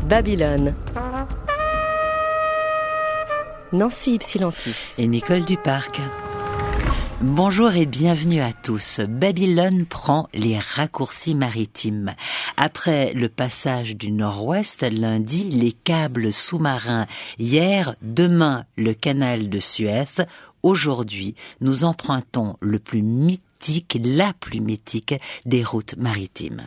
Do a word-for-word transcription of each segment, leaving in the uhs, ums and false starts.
Babylone. Nancy Ypsilantis et Nicole Duparc. Bonjour et bienvenue à tous. Babylone prend les raccourcis maritimes. Après le passage du Nord-Ouest lundi, les câbles sous-marins hier, demain le canal de Suez. Aujourd'hui, nous empruntons le plus mythique, la plus mythique des routes maritimes.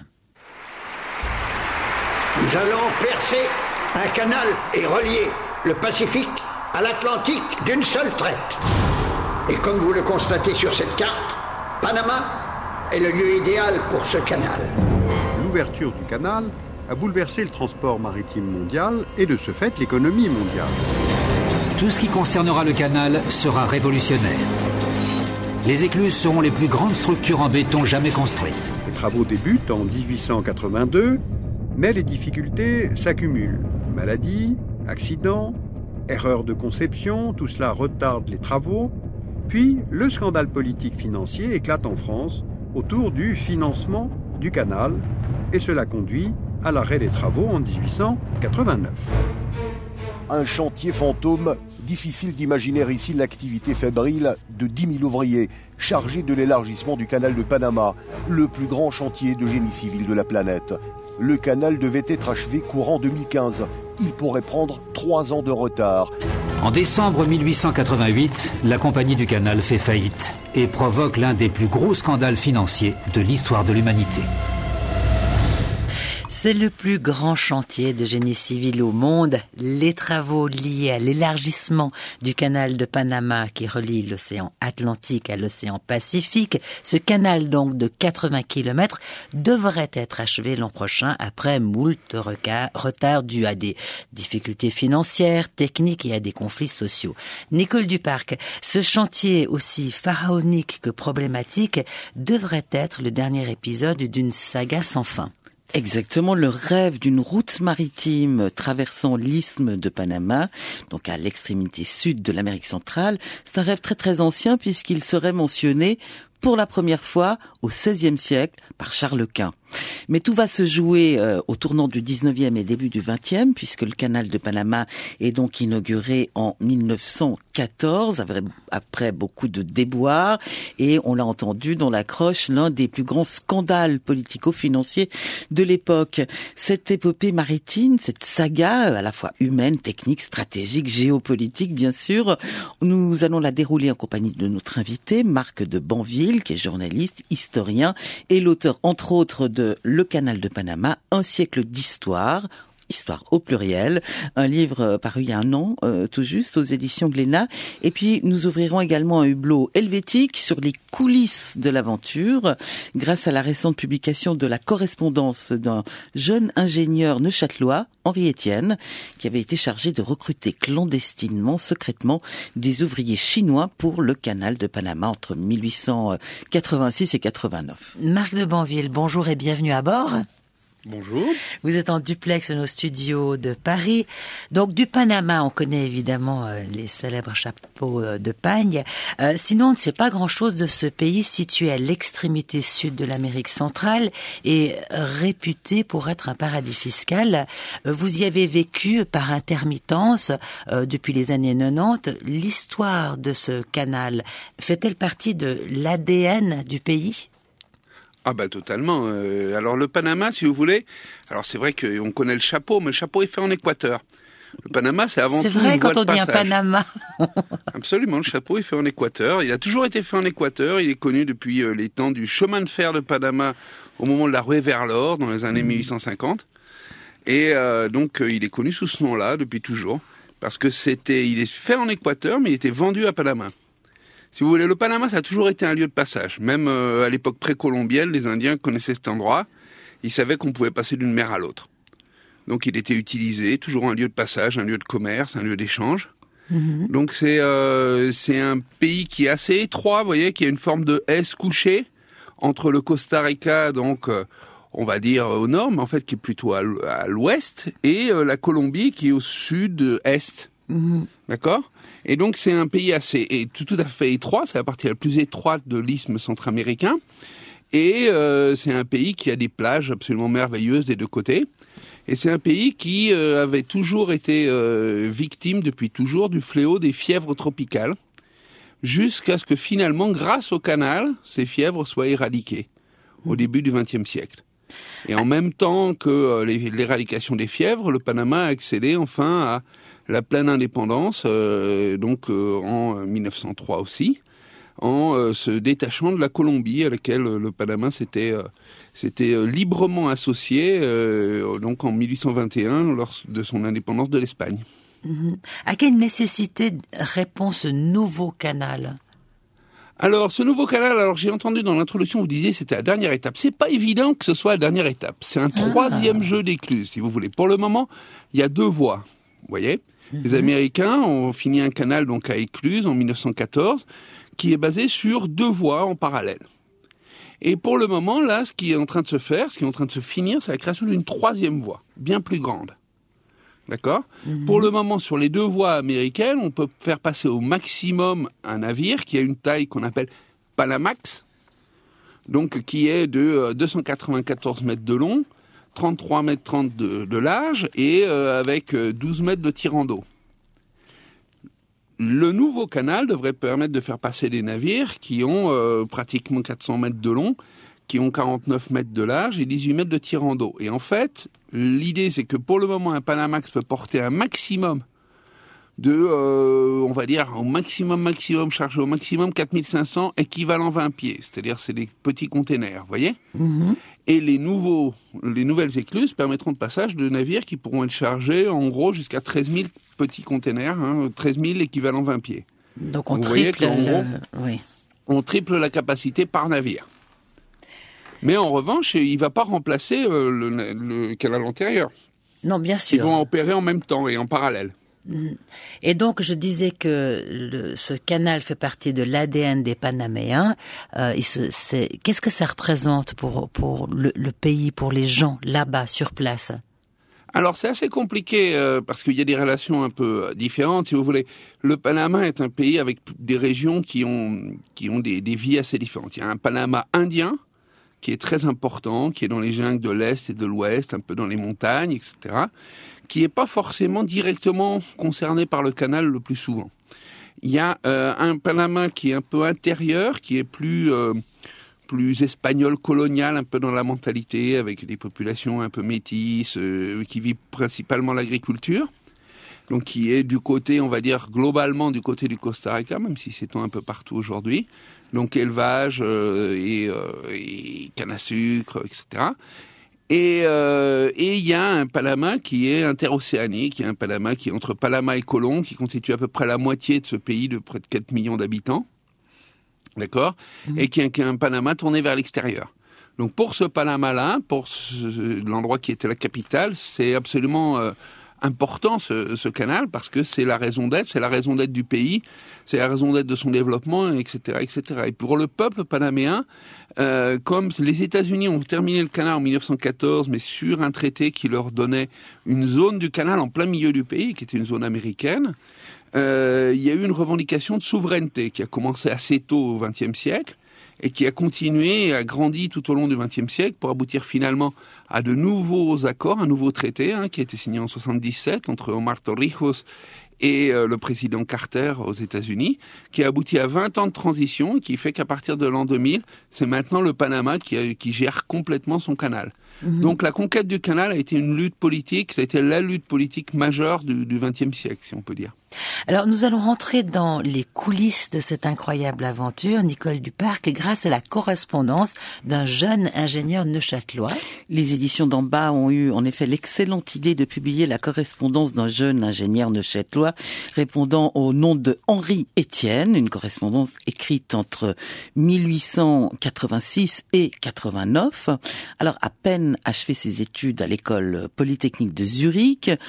Nous allons percer un canal et relier le Pacifique à l'Atlantique d'une seule traite. Et comme vous le constatez sur cette carte, Panama est le lieu idéal pour ce canal. L'ouverture du canal a bouleversé le transport maritime mondial et de ce fait l'économie mondiale. Tout ce qui concernera le canal sera révolutionnaire. Les écluses seront les plus grandes structures en béton jamais construites. Les travaux débutent en dix-huit cent quatre-vingt-deux, mais les difficultés s'accumulent. Maladies, accidents, erreurs de conception, tout cela retarde les travaux. Puis, le scandale politique financier éclate en France autour du financement du canal et cela conduit à l'arrêt des travaux en dix-huit cent quatre-vingt-neuf. Un chantier fantôme, difficile d'imaginer ici l'activité fébrile de dix mille ouvriers chargés de l'élargissement du canal de Panama, le plus grand chantier de génie civil de la planète. Le canal devait être achevé courant deux mille quinze. Il pourrait prendre trois ans de retard. En décembre mille huit cent quatre-vingt-huit, la Compagnie du Canal fait faillite et provoque l'un des plus gros scandales financiers de l'histoire de l'humanité. C'est le plus grand chantier de génie civil au monde. Les travaux liés à l'élargissement du canal de Panama qui relie l'océan Atlantique à l'océan Pacifique, ce canal donc de quatre-vingts kilomètres, devrait être achevé l'an prochain après moult retards dus à des difficultés financières, techniques et à des conflits sociaux. Nicole Duparc, ce chantier aussi pharaonique que problématique devrait être le dernier épisode d'une saga sans fin. Exactement, le rêve d'une route maritime traversant l'isthme de Panama, donc à l'extrémité sud de l'Amérique centrale. C'est un rêve très très ancien puisqu'il serait mentionné pour la première fois au seizième siècle par Charles Quint. Mais tout va se jouer euh, au tournant du dix-neuvième et début du vingtième, puisque le canal de Panama est donc inauguré en mille neuf cent quatorze, après, après beaucoup de déboires, et on l'a entendu dans la croche, l'un des plus grands scandales politico-financiers de l'époque. Cette épopée maritime, cette saga, à la fois humaine, technique, stratégique, géopolitique, bien sûr, nous allons la dérouler en compagnie de notre invité, Marc de Banville, qui est journaliste, historien, et l'auteur, entre autres, de Le Canal de Panama, un siècle d'histoire, histoire au pluriel, un livre paru il y a un an, euh, tout juste, aux éditions Glénat. Et puis, nous ouvrirons également un hublot helvétique sur les coulisses de l'aventure, grâce à la récente publication de la correspondance d'un jeune ingénieur neuchâtelois, Henri Etienne, qui avait été chargé de recruter clandestinement, secrètement, des ouvriers chinois pour le canal de Panama entre mille huit cent quatre-vingt-six et quatre-vingt-neuf. Marc de Banville, bonjour et bienvenue à bord. Bonjour. Vous êtes en duplex de nos studios de Paris. Donc du Panama, on connaît évidemment euh, les célèbres chapeaux euh, de pagne. Euh, sinon, on ne sait pas grand-chose de ce pays situé à l'extrémité sud de l'Amérique centrale et réputé pour être un paradis fiscal. Euh, vous y avez vécu par intermittence euh, depuis les années quatre-vingt-dix. L'histoire de ce canal fait-elle partie de l'A D N du pays ? Ah bah totalement. Euh, alors le Panama, si vous voulez, alors c'est vrai qu'on connaît le chapeau, mais le chapeau est fait en Équateur. Le Panama, c'est avant c'est tout vrai, une voie quand on de dit un passage. Panama. Absolument, le chapeau est fait en Équateur. Il a toujours été fait en Équateur. Il est connu depuis euh, les temps du chemin de fer de Panama au moment de la ruée vers l'or, dans les années mille huit cent cinquante. Et euh, donc, euh, il est connu sous ce nom-là depuis toujours, parce que c'était, il est fait en Équateur, mais il était vendu à Panama. Si vous voulez, le Panama, ça a toujours été un lieu de passage. Même euh, à l'époque précolombienne, les Indiens connaissaient cet endroit. Ils savaient qu'on pouvait passer d'une mer à l'autre. Donc il était utilisé, toujours un lieu de passage, un lieu de commerce, un lieu d'échange. Mmh. Donc c'est euh, c'est un pays qui est assez étroit, vous voyez, qui a une forme de S couché entre le Costa Rica, donc euh, on va dire au nord, mais en fait qui est plutôt à l'ouest, et euh, la Colombie qui est au sud-est. Mmh. D'accord ? Et donc c'est un pays assez et tout, tout à fait étroit, c'est la partie la plus étroite de l'isthme centra-américain, et euh, c'est un pays qui a des plages absolument merveilleuses des deux côtés. Et c'est un pays qui euh, avait toujours été euh, victime, depuis toujours, du fléau des fièvres tropicales, jusqu'à ce que finalement, grâce au canal, ces fièvres soient éradiquées au début du vingtième siècle. Et en même temps que euh, l'éradication des fièvres, le Panama a accédé enfin à la pleine indépendance, euh, donc euh, en mille neuf cent trois aussi, en euh, se détachant de la Colombie à laquelle euh, le Panama s'était euh, s'était euh, librement associé, euh, donc en mille huit cent vingt et un, lors de son indépendance de l'Espagne. Mmh. À quelle nécessité répond ce nouveau canal ? Alors, ce nouveau canal, alors j'ai entendu dans l'introduction, vous disiez c'était la dernière étape. C'est pas évident que ce soit la dernière étape. C'est un troisième ah. jeu d'écluses, si vous voulez. Pour le moment, il y a deux voies, vous voyez. Mm-hmm. Les Américains ont fini un canal donc à Écluse en mille neuf cent quatorze, qui est basé sur deux voies en parallèle. Et pour le moment, là, ce qui est en train de se faire, ce qui est en train de se finir, c'est la création d'une troisième voie, bien plus grande. D'accord ? Mmh. Pour le moment, sur les deux voies américaines, on peut faire passer au maximum un navire qui a une taille qu'on appelle Panamax, donc qui est de deux cent quatre-vingt-quatorze mètres de long, trente-trois mètres trente de, de large et euh, avec douze mètres de tirant d'eau. Le nouveau canal devrait permettre de faire passer des navires qui ont euh, pratiquement quatre cents mètres de long, qui ont quarante-neuf mètres de large et dix-huit mètres de tirant d'eau. Et en fait, l'idée, c'est que pour le moment, un Panamax peut porter un maximum de, euh, on va dire, au maximum, maximum, chargé au maximum quatre mille cinq cents équivalent vingt pieds. C'est-à-dire, c'est des petits containers, vous voyez ? Mm-hmm. Et les nouveaux, les nouvelles écluses permettront de passage de navires qui pourront être chargés, en gros, jusqu'à treize mille petits containers, hein, treize mille équivalent vingt pieds. Donc, on vous triple voyez le... gros, oui. on triple la capacité par navire. Mais en revanche, il ne va pas remplacer euh, le, le canal antérieur. Non, bien sûr. Ils vont opérer en même temps et en parallèle. Et donc, je disais que le, ce canal fait partie de l'A D N des Panaméens. Euh, il se, c'est, qu'est-ce que ça représente pour, pour le, le pays, pour les gens là-bas, sur place ? Alors, c'est assez compliqué euh, parce qu'il y a des relations un peu différentes, si vous voulez. Le Panama est un pays avec des régions qui ont, qui ont des, des vies assez différentes. Il y a un Panama indien, qui est très important, qui est dans les jungles de l'Est et de l'Ouest, un peu dans les montagnes, et cetera, qui n'est pas forcément directement concerné par le canal le plus souvent. Il y a euh, un Panama qui est un peu intérieur, qui est plus, euh, plus espagnol, colonial, un peu dans la mentalité, avec des populations un peu métisses, euh, qui vivent principalement l'agriculture. Donc qui est du côté, on va dire, globalement du côté du Costa Rica, même si c'est un peu partout aujourd'hui. Donc élevage euh, et, euh, et canne à sucre, et cetera. Et euh, et il y a un Panama qui est interocéanique, qui est un Panama qui est entre Panama et Colón, qui constitue à peu près la moitié de ce pays de près de quatre millions d'habitants, d'accord, mmh. et qui est, qui est un Panama tourné vers l'extérieur. Donc pour ce Panama-là, pour ce, l'endroit qui était la capitale, c'est absolument euh, important ce, ce canal parce que c'est la raison d'être, c'est la raison d'être du pays, c'est la raison d'être de son développement, et cetera, et cetera. Et pour le peuple panaméen, euh, comme les États-Unis ont terminé le canal en mille neuf cent quatorze, mais sur un traité qui leur donnait une zone du canal en plein milieu du pays, qui était une zone américaine, euh, il y a eu une revendication de souveraineté qui a commencé assez tôt au vingtième siècle et qui a continué et a grandi tout au long du vingtième siècle pour aboutir finalement à de nouveaux accords, un nouveau traité hein, qui a été signé en soixante-dix-sept entre Omar Torrijos et euh, le président Carter aux États-Unis, qui a abouti à vingt ans de transition et qui fait qu'à partir de l'an deux mille, c'est maintenant le Panama qui, a, qui gère complètement son canal. Mmh. Donc la conquête du canal a été une lutte politique, ça a été la lutte politique majeure du vingtième siècle, si on peut dire. Alors nous allons rentrer dans les coulisses de cette incroyable aventure, Nicole Duparc, grâce à la correspondance d'un jeune ingénieur neuchâtelois. Les éditions d'en bas ont eu en effet l'excellente idée de publier la correspondance d'un jeune ingénieur neuchâtelois répondant au nom de Henri Étienne, une correspondance écrite entre mille huit cent quatre-vingt-six et quatre-vingt-neuf. Alors à peine achevé ses études à l'école polytechnique de Zurich,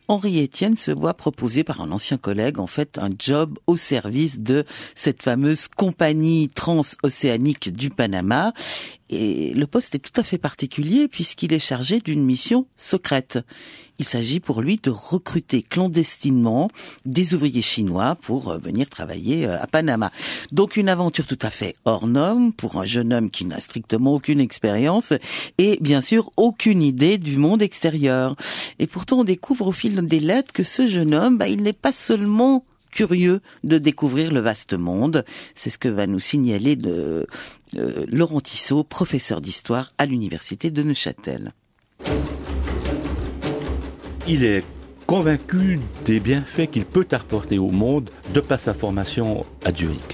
Henri Estienne se voit proposer par un ancien collègue, en fait, un job au service de cette fameuse compagnie transocéanique du Panama. Et le poste est tout à fait particulier puisqu'il est chargé d'une mission secrète. Il s'agit pour lui de recruter clandestinement des ouvriers chinois pour venir travailler à Panama. Donc une aventure tout à fait hors norme pour un jeune homme qui n'a strictement aucune expérience et bien sûr aucune idée du monde extérieur. Et pourtant on découvre au fil des lettres que ce jeune homme, bah, il n'est pas seulement curieux de découvrir le vaste monde. C'est ce que va nous signaler de, euh, Laurent Tissot, professeur d'histoire à l'université de Neuchâtel. Il est convaincu des bienfaits qu'il peut apporter au monde de par sa formation à Zurich.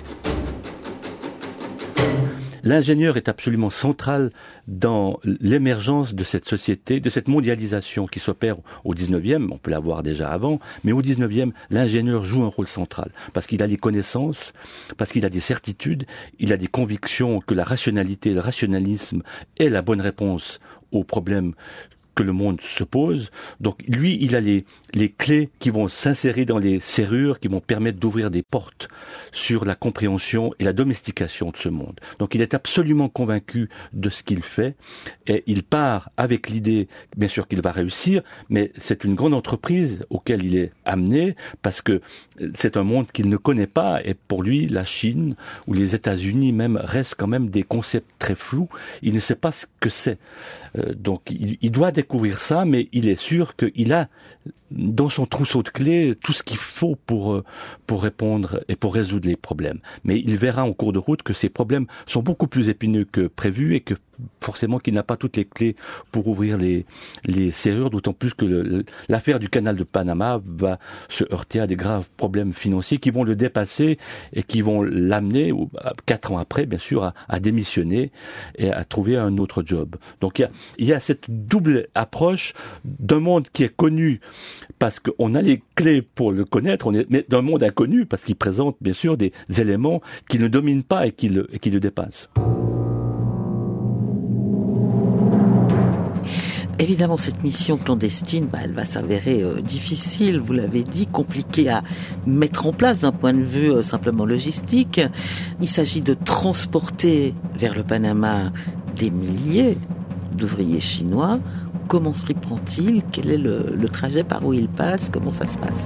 L'ingénieur est absolument central dans l'émergence de cette société, de cette mondialisation qui s'opère au dix-neuvième, on peut la voir déjà avant, mais au dix-neuvième, l'ingénieur joue un rôle central, parce qu'il a des connaissances, parce qu'il a des certitudes, il a des convictions que la rationalité, le rationalisme est la bonne réponse aux problèmes que le monde se pose. Donc lui, il a les, les clés qui vont s'insérer dans les serrures, qui vont permettre d'ouvrir des portes sur la compréhension et la domestication de ce monde. Donc il est absolument convaincu de ce qu'il fait et il part avec l'idée, bien sûr qu'il va réussir, mais c'est une grande entreprise auquel il est amené parce que c'est un monde qu'il ne connaît pas et pour lui, la Chine ou les États-Unis même restent quand même des concepts très flous. Il ne sait pas ce que c'est. Euh, donc il, il doit découvrir ça, mais il est sûr qu'il a dans son trousseau de clés tout ce qu'il faut pour pour répondre et pour résoudre les problèmes. Mais il verra en cours de route que ces problèmes sont beaucoup plus épineux que prévu et que forcément qu'il n'a pas toutes les clés pour ouvrir les les serrures, d'autant plus que le, l'affaire du canal de Panama va se heurter à des graves problèmes financiers qui vont le dépasser et qui vont l'amener, quatre ans après bien sûr, à, à démissionner et à trouver un autre job. Donc il y a, il y a cette double approche d'un monde qui est connu parce qu'on a les clés pour le connaître, on est, mais d'un monde inconnu parce qu'il présente bien sûr des éléments qu'il ne domine pas et qui le, et qui le dépassent. Évidemment, cette mission clandestine, bah, elle va s'avérer euh, difficile, vous l'avez dit, compliquée à mettre en place d'un point de vue euh, simplement logistique. Il s'agit de transporter vers le Panama des milliers d'ouvriers chinois. Comment s'y prend-il ? Quel est le, le trajet par où il passe ? Comment ça se passe ?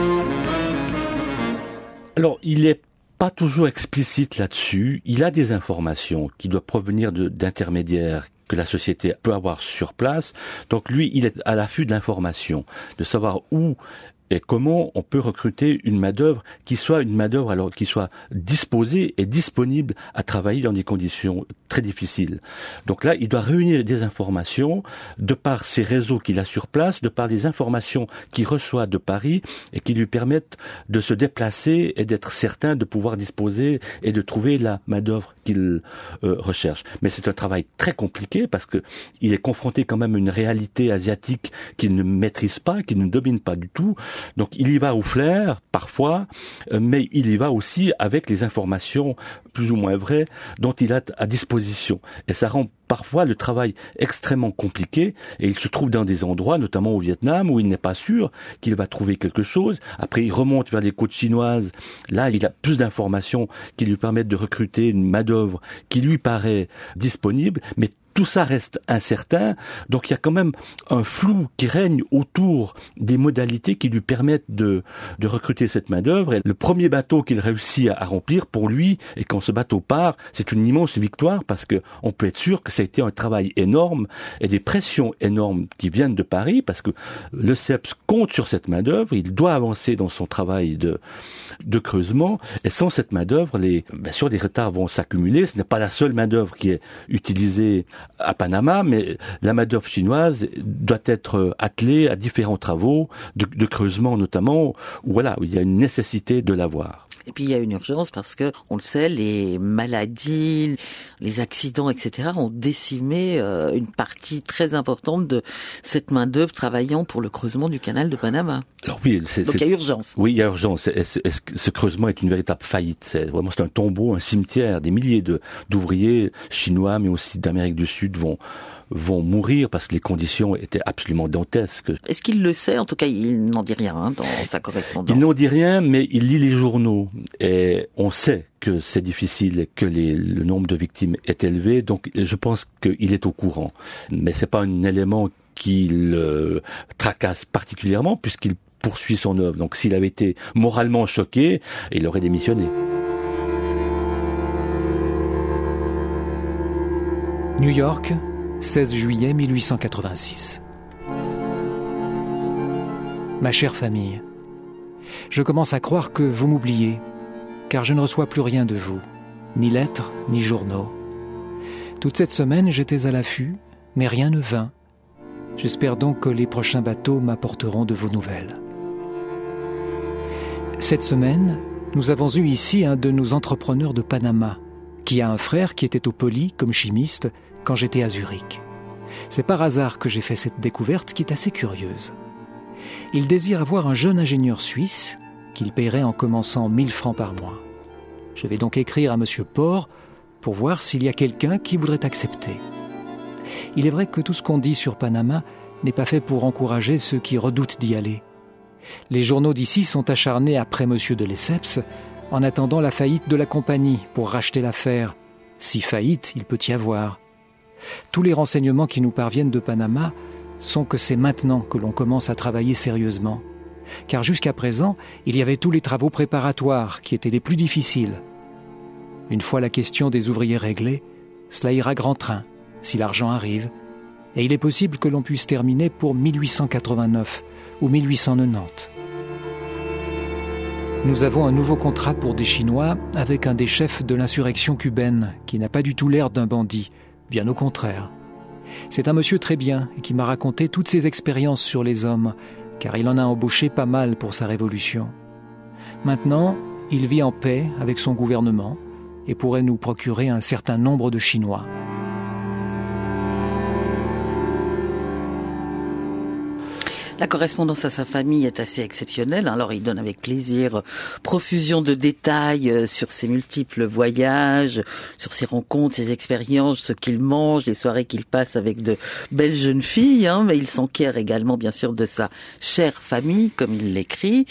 Alors, il est pas toujours explicite là-dessus. Il a des informations qui doivent provenir de, d'intermédiaires que la société peut avoir sur place. Donc lui, il est à l'affût de l'information, de savoir où et comment on peut recruter une main-d'œuvre qui soit une main-d'œuvre alors qui soit disposée et disponible à travailler dans des conditions très difficiles. Donc là, il doit réunir des informations de par ces réseaux qu'il a sur place, de par les informations qu'il reçoit de Paris et qui lui permettent de se déplacer et d'être certain de pouvoir disposer et de trouver la main-d'œuvre qu'il euh, recherche. Mais c'est un travail très compliqué parce que il est confronté quand même à une réalité asiatique qu'il ne maîtrise pas, qu'il ne domine pas du tout. Donc il y va au flair, parfois, mais il y va aussi avec les informations plus ou moins vraies dont il a à disposition. Et ça rend parfois le travail extrêmement compliqué et il se trouve dans des endroits, notamment au Vietnam, où il n'est pas sûr qu'il va trouver quelque chose. Après, il remonte vers les côtes chinoises. Là, il a plus d'informations qui lui permettent de recruter une main-d'œuvre qui lui paraît disponible, mais tout ça reste incertain, donc il y a quand même un flou qui règne autour des modalités qui lui permettent de, de recruter cette main-d'œuvre. Et le premier bateau qu'il réussit à, à remplir pour lui, et quand ce bateau part, c'est une immense victoire parce que on peut être sûr que ça a été un travail énorme et des pressions énormes qui viennent de Paris parce que le C E P S compte sur cette main-d'œuvre, il doit avancer dans son travail de, de creusement et sans cette main-d'œuvre, les, bien sûr, des retards vont s'accumuler. Ce n'est pas la seule main-d'œuvre qui est utilisée à Panama, mais la main-d'œuvre chinoise doit être attelée à différents travaux de, de creusement notamment, où voilà, où il y a une nécessité de l'avoir. Et puis il y a une urgence parce que, on le sait, les maladies, les accidents, et cetera ont décimé euh, une partie très importante de cette main-d'œuvre travaillant pour le creusement du canal de Panama. Alors oui, c'est, donc il y a urgence. Oui, il y a urgence. C'est, c'est, c'est, ce creusement est une véritable faillite. C'est vraiment c'est un tombeau, un cimetière. Des milliers de d'ouvriers chinois, mais aussi d'Amérique du Sud vont vont mourir parce que les conditions étaient absolument dantesques. Est-ce qu'il le sait? En tout cas, il n'en dit rien hein, dans sa correspondance. Il n'en dit rien, mais il lit les journaux. Et on sait que c'est difficile et que les, le nombre de victimes est élevé. Donc, je pense qu'il est au courant. Mais c'est pas un élément qui le tracasse particulièrement puisqu'il poursuit son œuvre. Donc, s'il avait été moralement choqué, il aurait démissionné. New York, seize juillet mille huit cent quatre-vingt-six. Ma chère famille, je commence à croire que vous m'oubliez, car je ne reçois plus rien de vous, ni lettres, ni journaux. Toute cette semaine, j'étais à l'affût, mais rien ne vint. J'espère donc que les prochains bateaux m'apporteront de vos nouvelles. Cette semaine, nous avons eu ici un de nos entrepreneurs de Panama, qui a un frère qui était au Poly comme chimiste quand j'étais à Zurich. C'est par hasard que j'ai fait cette découverte qui est assez curieuse. Il désire avoir un jeune ingénieur suisse qu'il paierait en commençant mille francs par mois. Je vais donc écrire à Monsieur Port pour voir s'il y a quelqu'un qui voudrait accepter. Il est vrai que tout ce qu'on dit sur Panama n'est pas fait pour encourager ceux qui redoutent d'y aller. Les journaux d'ici sont acharnés après Monsieur de Lesseps en attendant la faillite de la compagnie pour racheter l'affaire. Si faillite, il peut y avoir. Tous les renseignements qui nous parviennent de Panama sont que c'est maintenant que l'on commence à travailler sérieusement. Car jusqu'à présent, il y avait tous les travaux préparatoires qui étaient les plus difficiles. Une fois la question des ouvriers réglée, cela ira grand train, si l'argent arrive, et il est possible que l'on puisse terminer pour mille huit cent quatre-vingt-neuf ou mille huit cent quatre-vingt-dix. Nous avons un nouveau contrat pour des Chinois avec un des chefs de l'insurrection cubaine qui n'a pas du tout l'air d'un bandit, bien au contraire. C'est un monsieur très bien et qui m'a raconté toutes ses expériences sur les hommes, car il en a embauché pas mal pour sa révolution. Maintenant, il vit en paix avec son gouvernement et pourrait nous procurer un certain nombre de Chinois. La correspondance à sa famille est assez exceptionnelle. Alors, il donne avec plaisir profusion de détails sur ses multiples voyages, sur ses rencontres, ses expériences, ce qu'il mange, les soirées qu'il passe avec de belles jeunes filles. Hein, mais il s'enquiert également, bien sûr, de sa chère famille, comme il l'écrit.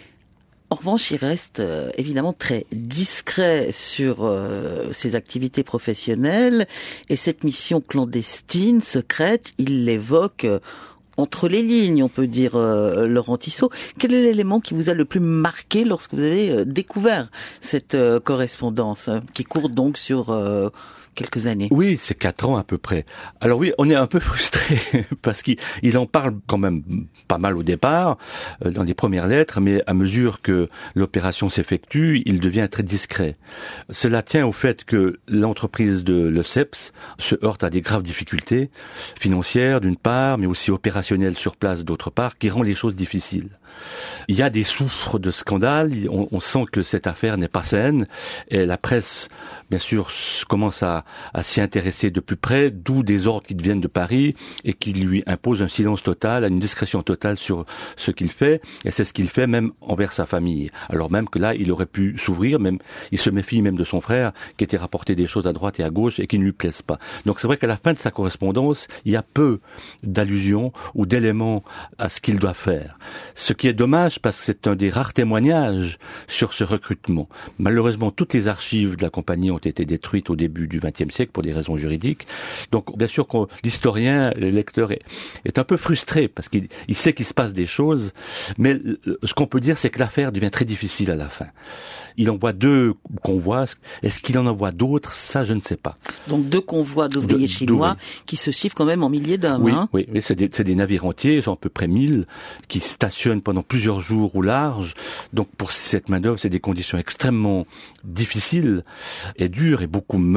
En revanche, il reste euh, évidemment très discret sur euh, ses activités professionnelles. Et cette mission clandestine, secrète, il l'évoque euh, entre les lignes, on peut dire, euh, Laurent Tissot. Quel est l'élément qui vous a le plus marqué lorsque vous avez euh, découvert cette euh, correspondance, euh, qui court donc sur euh, quelques années? Oui, c'est quatre ans à peu près. Alors oui, on est un peu frustré parce qu'il il en parle quand même pas mal au départ, euh, dans les premières lettres, mais à mesure que l'opération s'effectue, il devient très discret. Cela tient au fait que l'entreprise de Lesseps se heurte à des graves difficultés financières d'une part, mais aussi opérationnelles sur place d'autre part, qui rend les choses difficiles. Il y a des souffres de scandale, on, on sent que cette affaire n'est pas saine, et la presse, bien sûr, commence à, à s'y intéresser de plus près, d'où des ordres qui viennent de Paris et qui lui imposent un silence total, une discrétion totale sur ce qu'il fait, et c'est ce qu'il fait même envers sa famille. Alors même que là, il aurait pu s'ouvrir, même il se méfie même de son frère, qui était rapporté des choses à droite et à gauche et qui ne lui plaisent pas. Donc c'est vrai qu'à la fin de sa correspondance, il y a peu d'allusions ou d'éléments à ce qu'il doit faire. Ce qui est dommage parce que c'est un des rares témoignages sur ce recrutement. Malheureusement, toutes les archives de la compagnie ont été détruites au début du vingtième siècle pour des raisons juridiques. Donc, bien sûr, l'historien, le lecteur est, est un peu frustré parce qu'il il sait qu'il se passe des choses, mais ce qu'on peut dire, c'est que l'affaire devient très difficile à la fin. Il envoie deux convois. Est-ce qu'il en envoie d'autres? Ça, je ne sais pas. Donc deux convois d'ouvriers de, chinois qui se chiffrent quand même en milliers d'hommes. Oui, hein. oui, oui, c'est des, c'est des navires entiers, ils sont à peu près mille, qui stationnent pendant plusieurs jours au large. Donc pour cette main-d'œuvre, c'est des conditions extrêmement difficiles et dures, et beaucoup meurent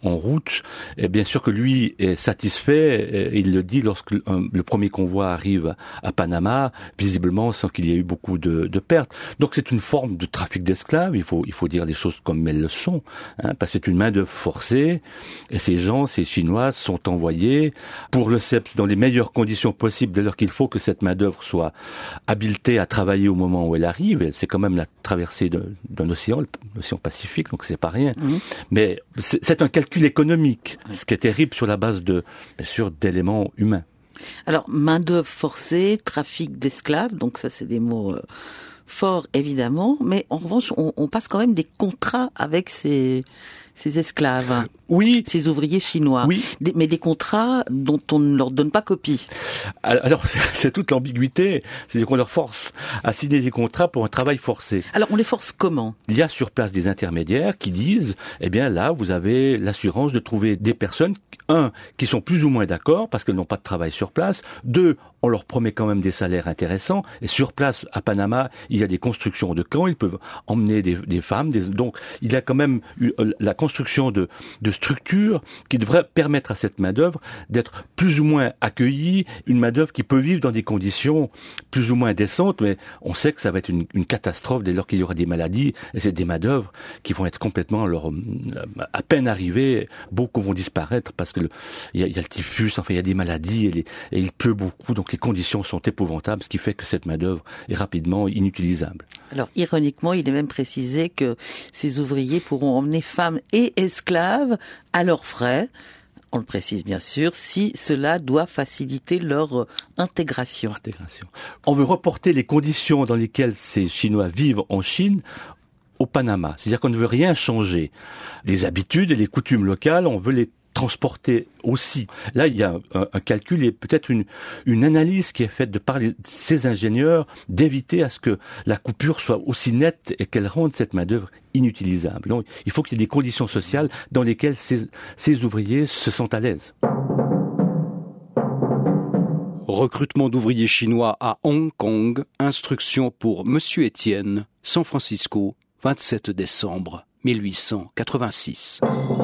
en route. Et bien sûr que lui est satisfait, et il le dit lorsque le premier convoi arrive à Panama, visiblement sans qu'il y ait eu beaucoup de, de pertes. Donc c'est une forme de trafic d'esclaves, il faut, il faut dire les choses comme elles le sont, hein, parce que c'est une main-d'œuvre forcée, et ces gens, ces Chinois, sont envoyés pour le C E P S dans les meilleures conditions possibles, dès lors qu'il faut que cette main-d'œuvre soit habilitée à travailler au moment où elle arrive. C'est quand même la traversée de, d'un océan, l'océan Pacifique, donc c'est pas rien. Mmh. Mais c'est, c'est un calcul économique, ce qui est terrible sur la base de, bien sûr, d'éléments humains. Alors, main-d'œuvre forcée, trafic d'esclaves, donc ça c'est des mots euh, forts évidemment, mais en revanche, on, on passe quand même des contrats avec ces, ces esclaves. Oui. Ces ouvriers chinois. Oui. Des, mais des contrats dont on ne leur donne pas copie. Alors, c'est, c'est toute l'ambiguïté. C'est-à-dire qu'on leur force à signer des contrats pour un travail forcé. Alors, on les force comment? Il y a sur place des intermédiaires qui disent, eh bien là, vous avez l'assurance de trouver des personnes, un, qui sont plus ou moins d'accord parce qu'elles n'ont pas de travail sur place. Deux, on leur promet quand même des salaires intéressants. Et sur place, à Panama, il y a des constructions de camps. Ils peuvent emmener des, des femmes. Des, donc, il y a quand même eu la construction de, de structure qui devrait permettre à cette main-d'œuvre d'être plus ou moins accueillie, une main-d'œuvre qui peut vivre dans des conditions plus ou moins décentes, mais on sait que ça va être une, une catastrophe dès lors qu'il y aura des maladies, et c'est des main-d'œuvre qui vont être complètement leur, à peine arrivées, beaucoup vont disparaître parce que le, il y a, il y a le typhus, enfin il y a des maladies et, les, et il pleut beaucoup, donc les conditions sont épouvantables, ce qui fait que cette main-d'œuvre est rapidement inutilisable. Alors, ironiquement, il est même précisé que ces ouvriers pourront emmener femmes et esclaves à leurs frais. On le précise bien sûr, si cela doit faciliter leur intégration. Intégration. On veut reporter les conditions dans lesquelles ces Chinois vivent en Chine au Panama. C'est-à-dire qu'on ne veut rien changer. Les habitudes et les coutumes locales, on veut les transporter aussi. Là, il y a un, un calcul et peut-être une, une analyse qui est faite de par les, ces ingénieurs d'éviter à ce que la coupure soit aussi nette et qu'elle rende cette main-d'œuvre inutilisable. Donc, il faut qu'il y ait des conditions sociales dans lesquelles ces, ces ouvriers se sentent à l'aise. Recrutement d'ouvriers chinois à Hong Kong. Instruction pour Monsieur Étienne, San Francisco, vingt-sept décembre mille huit cent quatre-vingt-six.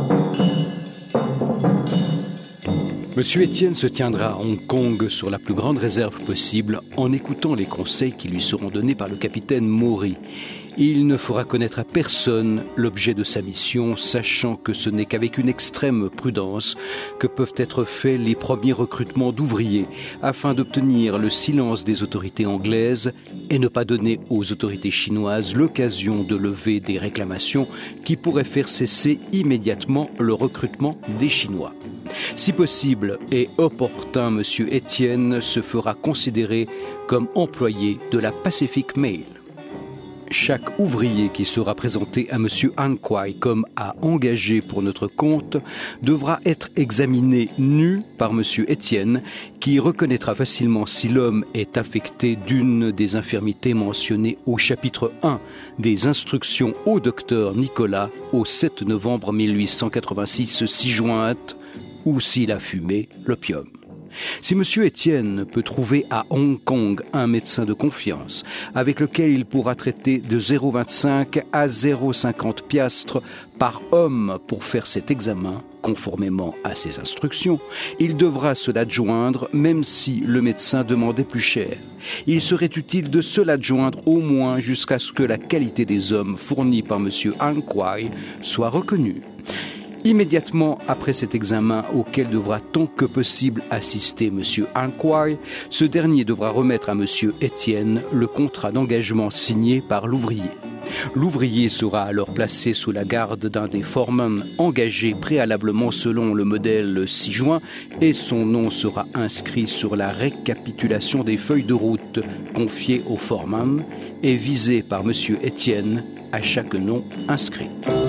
Monsieur Étienne se tiendra à Hong Kong sur la plus grande réserve possible en écoutant les conseils qui lui seront donnés par le capitaine Maury. Il ne fera connaître à personne l'objet de sa mission, sachant que ce n'est qu'avec une extrême prudence que peuvent être faits les premiers recrutements d'ouvriers, afin d'obtenir le silence des autorités anglaises et ne pas donner aux autorités chinoises l'occasion de lever des réclamations qui pourraient faire cesser immédiatement le recrutement des Chinois. Si possible et opportun, Monsieur Étienne se fera considérer comme employé de la Pacific Mail. Chaque ouvrier qui sera présenté à Monsieur Han Kwai comme à engager pour notre compte devra être examiné nu par Monsieur Étienne, qui reconnaîtra facilement si l'homme est affecté d'une des infirmités mentionnées au chapitre un des instructions au docteur Nicolas au sept novembre mille huit cent quatre-vingt-six ci-jointes, ou s'il a fumé l'opium. Si Monsieur Étienne peut trouver à Hong Kong un médecin de confiance avec lequel il pourra traiter de zéro virgule vingt-cinq à zéro virgule cinquante piastres par homme pour faire cet examen, conformément à ses instructions, il devra se l'adjoindre même si le médecin demandait plus cher. Il serait utile de se l'adjoindre au moins jusqu'à ce que la qualité des hommes fournis par Monsieur Han Kwai soit reconnue. Immédiatement après cet examen auquel devra tant que possible assister Monsieur Han Kwai, ce dernier devra remettre à Monsieur Étienne le contrat d'engagement signé par l'ouvrier. L'ouvrier sera alors placé sous la garde d'un des foremen engagés préalablement selon le modèle ci-joint et son nom sera inscrit sur la récapitulation des feuilles de route confiées au foreman et visé par Monsieur Étienne à chaque nom inscrit.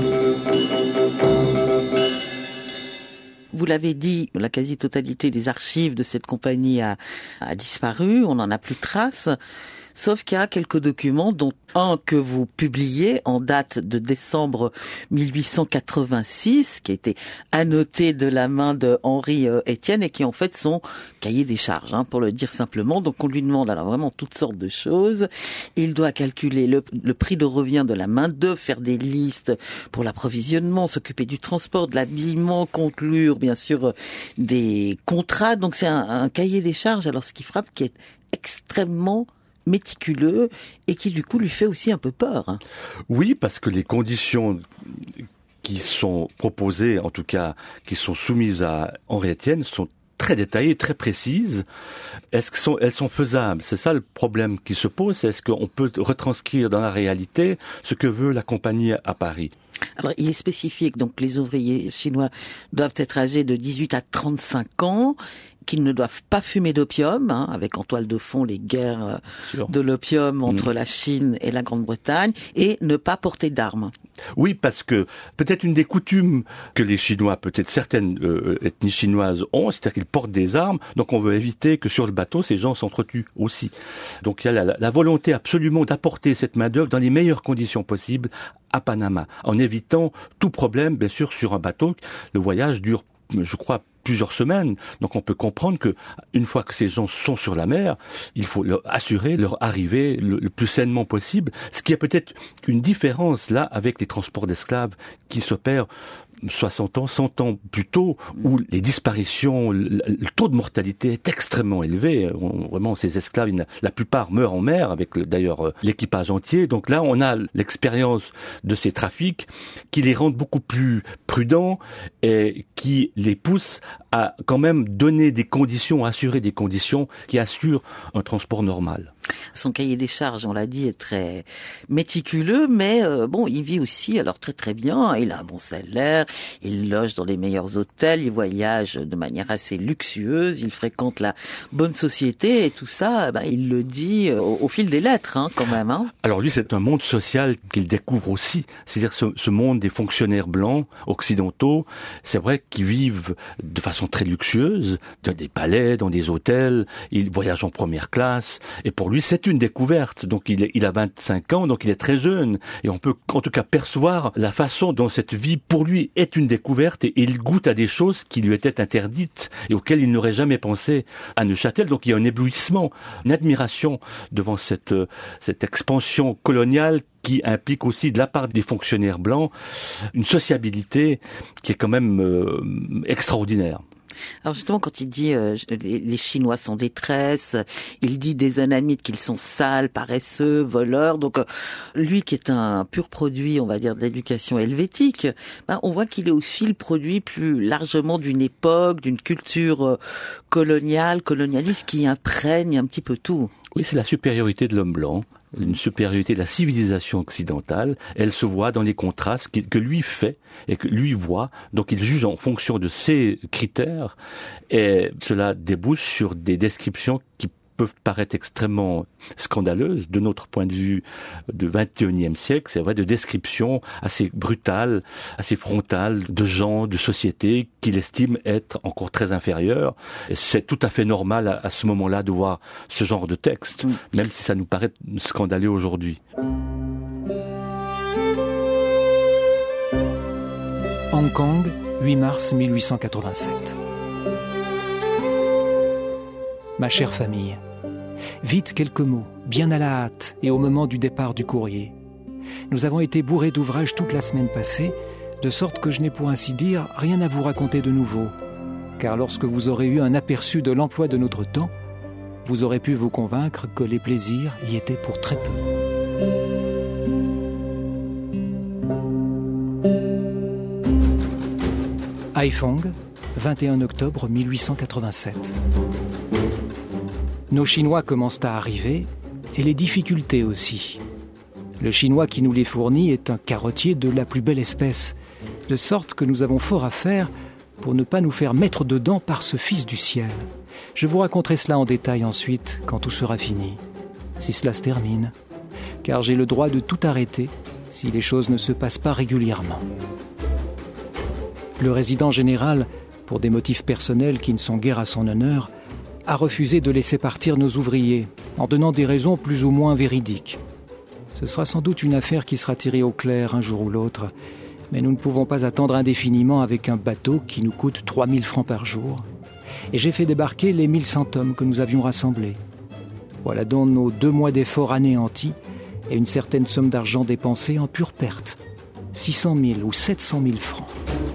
Vous l'avez dit, la quasi-totalité des archives de cette compagnie a, a disparu, on n'en a plus de traces. sauf qu'il y a quelques documents, dont un que vous publiez en date de décembre mille huit cent quatre-vingt-six, qui a été annoté de la main de Henri euh, Estienne et qui en fait sont cahier des charges, hein, pour le dire simplement. Donc on lui demande alors vraiment toutes sortes de choses. Il doit calculer le, le prix de revient de la main d'œuvre, faire des listes pour l'approvisionnement, s'occuper du transport, de l'habillement, conclure bien sûr des contrats. Donc c'est un, un cahier des charges, alors ce qui frappe, qui est extrêmement méticuleux et qui du coup lui fait aussi un peu peur. Hein. Oui, parce que les conditions qui sont proposées, en tout cas qui sont soumises à Henri Estienne, sont très détaillées, très précises. Est-ce qu'elles sont, elles sont faisables? C'est ça le problème qui se pose. C'est est-ce qu'on peut retranscrire dans la réalité ce que veut la compagnie à Paris? Alors, il est spécifique, donc les ouvriers chinois doivent être âgés de dix-huit à trente-cinq ans, qu'ils ne doivent pas fumer d'opium, hein, avec en toile de fond les guerres Sûr. de l'opium entre mmh. la Chine et la Grande-Bretagne, et ne pas porter d'armes. Oui, parce que peut-être une des coutumes que les Chinois, peut-être certaines euh, ethnies chinoises ont, c'est-à-dire qu'ils portent des armes, donc on veut éviter que sur le bateau, ces gens s'entretuent aussi. Donc il y a la, la volonté absolument d'apporter cette main-d'œuvre dans les meilleures conditions possibles à Panama, en évitant tout problème, bien sûr, sur un bateau. Le voyage dure, je crois, plusieurs semaines. Donc on peut comprendre que une fois que ces gens sont sur la mer, il faut leur assurer leur arrivée le, le plus sainement possible. Ce qui est peut-être une différence là avec les transports d'esclaves qui s'opèrent soixante ans, cent ans plus tôt, où les disparitions, le, le taux de mortalité est extrêmement élevé. On, vraiment, ces esclaves, une, la plupart meurent en mer, avec le, d'ailleurs l'équipage entier. Donc là, on a l'expérience de ces trafics qui les rendent beaucoup plus prudents et qui les poussent à quand même donner des conditions, assurer des conditions qui assurent un transport normal. Son cahier des charges, on l'a dit, est très méticuleux, mais euh, bon, il vit aussi alors très très bien. Il a un bon salaire, il loge dans les meilleurs hôtels, il voyage de manière assez luxueuse, il fréquente la bonne société et tout ça, ben, il le dit au, au fil des lettres, hein, quand même. Hein. Alors lui, c'est un monde social qu'il découvre aussi, c'est-à-dire ce, ce monde des fonctionnaires blancs occidentaux. C'est vrai qu'ils vivent de façon très luxueuse, dans des palais, dans des hôtels. Ils voyagent en première classe, et pour lui, c'est une découverte. Donc, il, est, il a vingt-cinq ans, donc il est très jeune. Et on peut, en tout cas, percevoir la façon dont cette vie, pour lui, est une découverte. Et il goûte à des choses qui lui étaient interdites et auxquelles il n'aurait jamais pensé à Neuchâtel. Donc, il y a un éblouissement, une admiration devant cette, cette expansion coloniale qui implique aussi, de la part des fonctionnaires blancs, une sociabilité qui est quand même euh, extraordinaire. Alors justement, quand il dit euh, les, les Chinois sont des tresses, il dit des Anamites qu'ils sont sales, paresseux, voleurs. Donc euh, lui qui est un pur produit, on va dire, d'éducation helvétique, ben, on voit qu'il est aussi le produit plus largement d'une époque, d'une culture euh, coloniale, colonialiste qui imprègne un petit peu tout. Oui, c'est la supériorité de l'homme blanc, une supériorité de la civilisation occidentale. Elle se voit dans les contrastes que lui fait et que lui voit. Donc il juge en fonction de ces critères et cela débouche sur des descriptions qui peuvent paraître extrêmement scandaleuses de notre point de vue du vingt et unième siècle. C'est vrai, de descriptions assez brutales, assez frontales de gens, de sociétés qu'il estime être encore très inférieurs. Et c'est tout à fait normal à, à ce moment-là de voir ce genre de texte, mmh. même si ça nous paraît scandaleux aujourd'hui. Hong Kong, huit mars mille huit cent quatre-vingt-sept. Ma chère famille, vite quelques mots, bien à la hâte et au moment du départ du courrier. Nous avons été bourrés d'ouvrages toute la semaine passée, de sorte que je n'ai pour ainsi dire rien à vous raconter de nouveau. Car lorsque vous aurez eu un aperçu de l'emploi de notre temps, vous aurez pu vous convaincre que les plaisirs y étaient pour très peu. Haiphong, vingt et un octobre mille huit cent quatre-vingt-sept. Nos Chinois commencent à arriver, et les difficultés aussi. Le Chinois qui nous les fournit est un carottier de la plus belle espèce, de sorte que nous avons fort à faire pour ne pas nous faire mettre dedans par ce fils du ciel. Je vous raconterai cela en détail ensuite, quand tout sera fini, si cela se termine, car j'ai le droit de tout arrêter si les choses ne se passent pas régulièrement. Le résident général, pour des motifs personnels qui ne sont guère à son honneur, a refusé de laisser partir nos ouvriers, en donnant des raisons plus ou moins véridiques. Ce sera sans doute une affaire qui sera tirée au clair un jour ou l'autre, mais nous ne pouvons pas attendre indéfiniment avec un bateau qui nous coûte trois mille francs par jour. Et j'ai fait débarquer les mille cent hommes que nous avions rassemblés. Voilà donc nos deux mois d'efforts anéantis et une certaine somme d'argent dépensée en pure perte. six cent mille ou sept cent mille francs.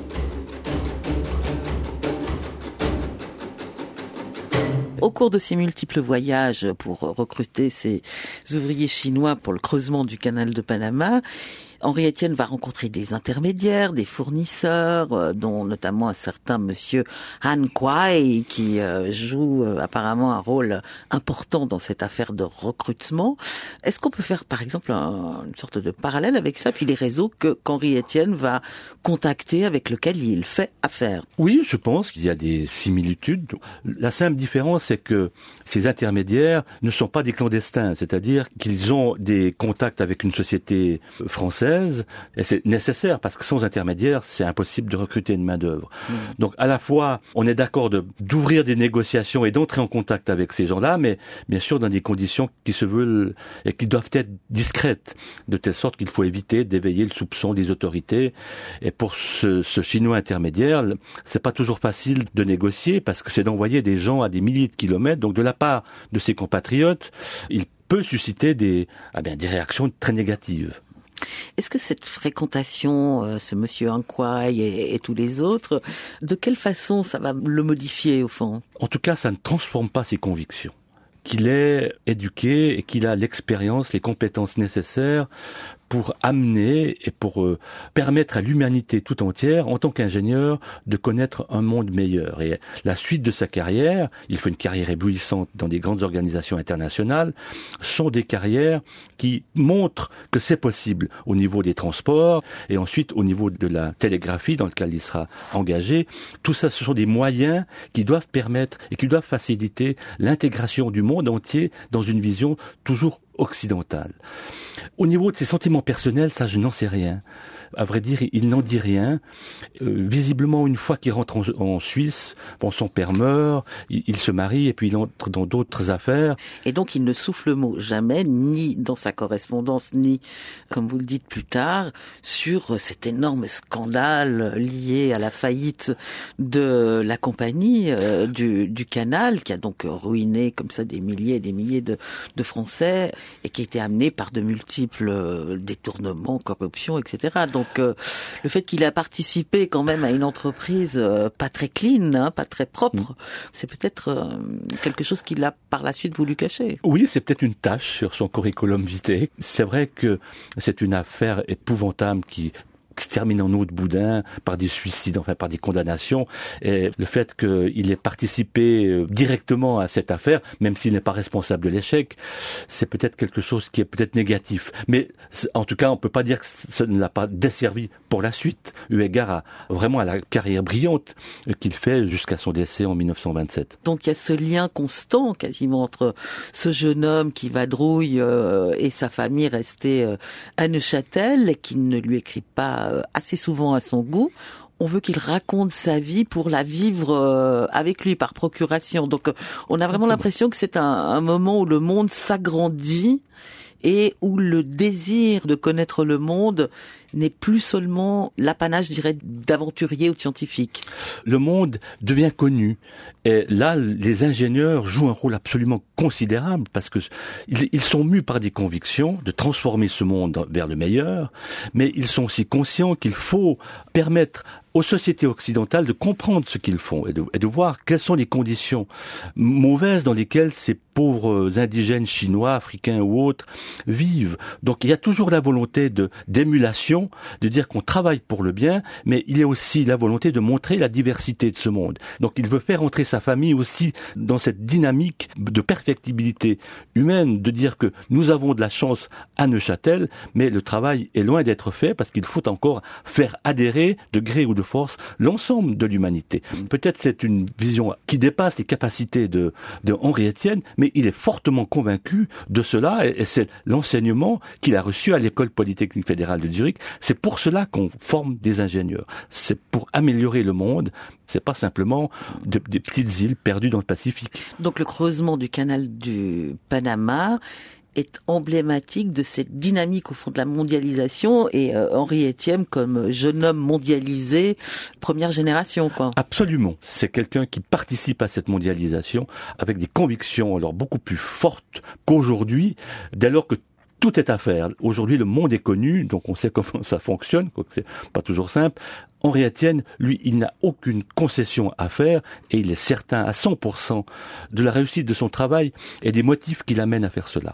Au cours de ces multiples voyages pour recruter ces ouvriers chinois pour le creusement du canal de Panama, Henri Estienne va rencontrer des intermédiaires, des fournisseurs, euh, dont notamment un certain monsieur Han Kwai, qui euh, joue euh, apparemment un rôle important dans cette affaire de recrutement. Est-ce qu'on peut faire, par exemple, un, une sorte de parallèle avec ça, puis les réseaux que qu'Henri Estienne va contacter, avec lesquels il fait affaire? Oui, je pense qu'il y a des similitudes. La simple différence, c'est que ces intermédiaires ne sont pas des clandestins, c'est-à-dire qu'ils ont des contacts avec une société française, et c'est nécessaire parce que sans intermédiaire, c'est impossible de recruter une main-d'œuvre. Mmh. Donc à la fois, on est d'accord de, d'ouvrir des négociations et d'entrer en contact avec ces gens-là, mais bien sûr dans des conditions qui se veulent et qui doivent être discrètes, de telle sorte qu'il faut éviter d'éveiller le soupçon des autorités. Et pour ce, ce Chinois intermédiaire, c'est pas toujours facile de négocier parce que c'est d'envoyer des gens à des milliers de kilomètres. Donc de la part de ses compatriotes, il peut susciter des, ah bien, des réactions très négatives. Est-ce que cette fréquentation, euh, ce monsieur Han Kwai et, et tous les autres, de quelle façon ça va le modifier au fond? En tout cas, ça ne transforme pas ses convictions. Qu'il est éduqué et qu'il a l'expérience, les compétences nécessaires pour amener et pour euh, permettre à l'humanité tout entière, en tant qu'ingénieur, de connaître un monde meilleur. Et la suite de sa carrière, il fait une carrière éblouissante dans des grandes organisations internationales, sont des carrières qui montrent que c'est possible au niveau des transports et ensuite au niveau de la télégraphie dans lequel il sera engagé. Tout ça, ce sont des moyens qui doivent permettre et qui doivent faciliter l'intégration du monde entier dans une vision toujours occidentale. Au niveau de ses sentiments personnels, ça je n'en sais rien. À vrai dire, il n'en dit rien. Euh, visiblement, une fois qu'il rentre en, en Suisse, bon, son père meurt, il, il se marie et puis il entre dans d'autres affaires. Et donc, il ne souffle mot jamais, ni dans sa correspondance, ni, comme vous le dites plus tard, sur cet énorme scandale lié à la faillite de la compagnie euh, du, du canal, qui a donc ruiné comme ça des milliers et des milliers de, de Français et qui a été amené par de multiples euh, détournements, corruptions, et cetera. Donc, Donc euh, le fait qu'il a participé quand même à une entreprise euh, pas très clean, hein, pas très propre, mmh. c'est peut-être euh, quelque chose qu'il a par la suite voulu cacher. Oui, c'est peut-être une tâche sur son curriculum vitae. C'est vrai que c'est une affaire épouvantable qui se termine en eau de boudin par des suicides, enfin par des condamnations. Et le fait qu'il ait participé directement à cette affaire, même s'il n'est pas responsable de l'échec, c'est peut-être quelque chose qui est peut-être négatif. Mais en tout cas, on peut pas dire que ça ne l'a pas desservi pour la suite, eu égard à, vraiment à la carrière brillante qu'il fait jusqu'à son décès en dix-neuf cent vingt-sept. Donc il y a ce lien constant quasiment entre ce jeune homme qui vadrouille euh, et sa famille restée euh, à Neuchâtel, et qui ne lui écrit pas assez souvent à son goût. On veut qu'il raconte sa vie pour la vivre euh, avec lui par procuration. Donc, euh, on a vraiment l'impression que c'est un, un moment où le monde s'agrandit et où le désir de connaître le monde n'est plus seulement l'apanage, je dirais, d'aventuriers ou de scientifiques. Le monde devient connu. Et là, les ingénieurs jouent un rôle absolument considérable parce que ils, ils sont mus par des convictions de transformer ce monde vers le meilleur, mais ils sont aussi conscients qu'il faut permettre aux sociétés occidentales de comprendre ce qu'ils font et de, et de voir quelles sont les conditions mauvaises dans lesquelles ces pauvres indigènes chinois, africains ou autres vivent. Donc il y a toujours la volonté de d'émulation, de dire qu'on travaille pour le bien, mais il y a aussi la volonté de montrer la diversité de ce monde. Donc il veut faire entrer sa famille aussi dans cette dynamique de perfectibilité humaine, de dire que nous avons de la chance à Neuchâtel, mais le travail est loin d'être fait parce qu'il faut encore faire adhérer de gré ou de force l'ensemble de l'humanité. Peut-être c'est une vision qui dépasse les capacités de, de Henri Estienne, mais il est fortement convaincu de cela et, et c'est l'enseignement qu'il a reçu à l'école polytechnique fédérale de Zurich C'est pour cela qu'on forme des ingénieurs. C'est pour améliorer le monde. C'est pas simplement de, des petites îles perdues dans le Pacifique. Donc le creusement du canal du Panama est emblématique de cette dynamique au fond de la mondialisation et euh, Henri Estienne comme jeune homme mondialisé, première génération, quoi. Absolument. C'est quelqu'un qui participe à cette mondialisation avec des convictions alors beaucoup plus fortes qu'aujourd'hui, dès lors que tout est à faire. Aujourd'hui, le monde est connu, donc on sait comment ça fonctionne, quoique c'est pas toujours simple. Henri Estienne, lui, il n'a aucune concession à faire et il est certain à cent pour cent de la réussite de son travail et des motifs qui l'amènent à faire cela.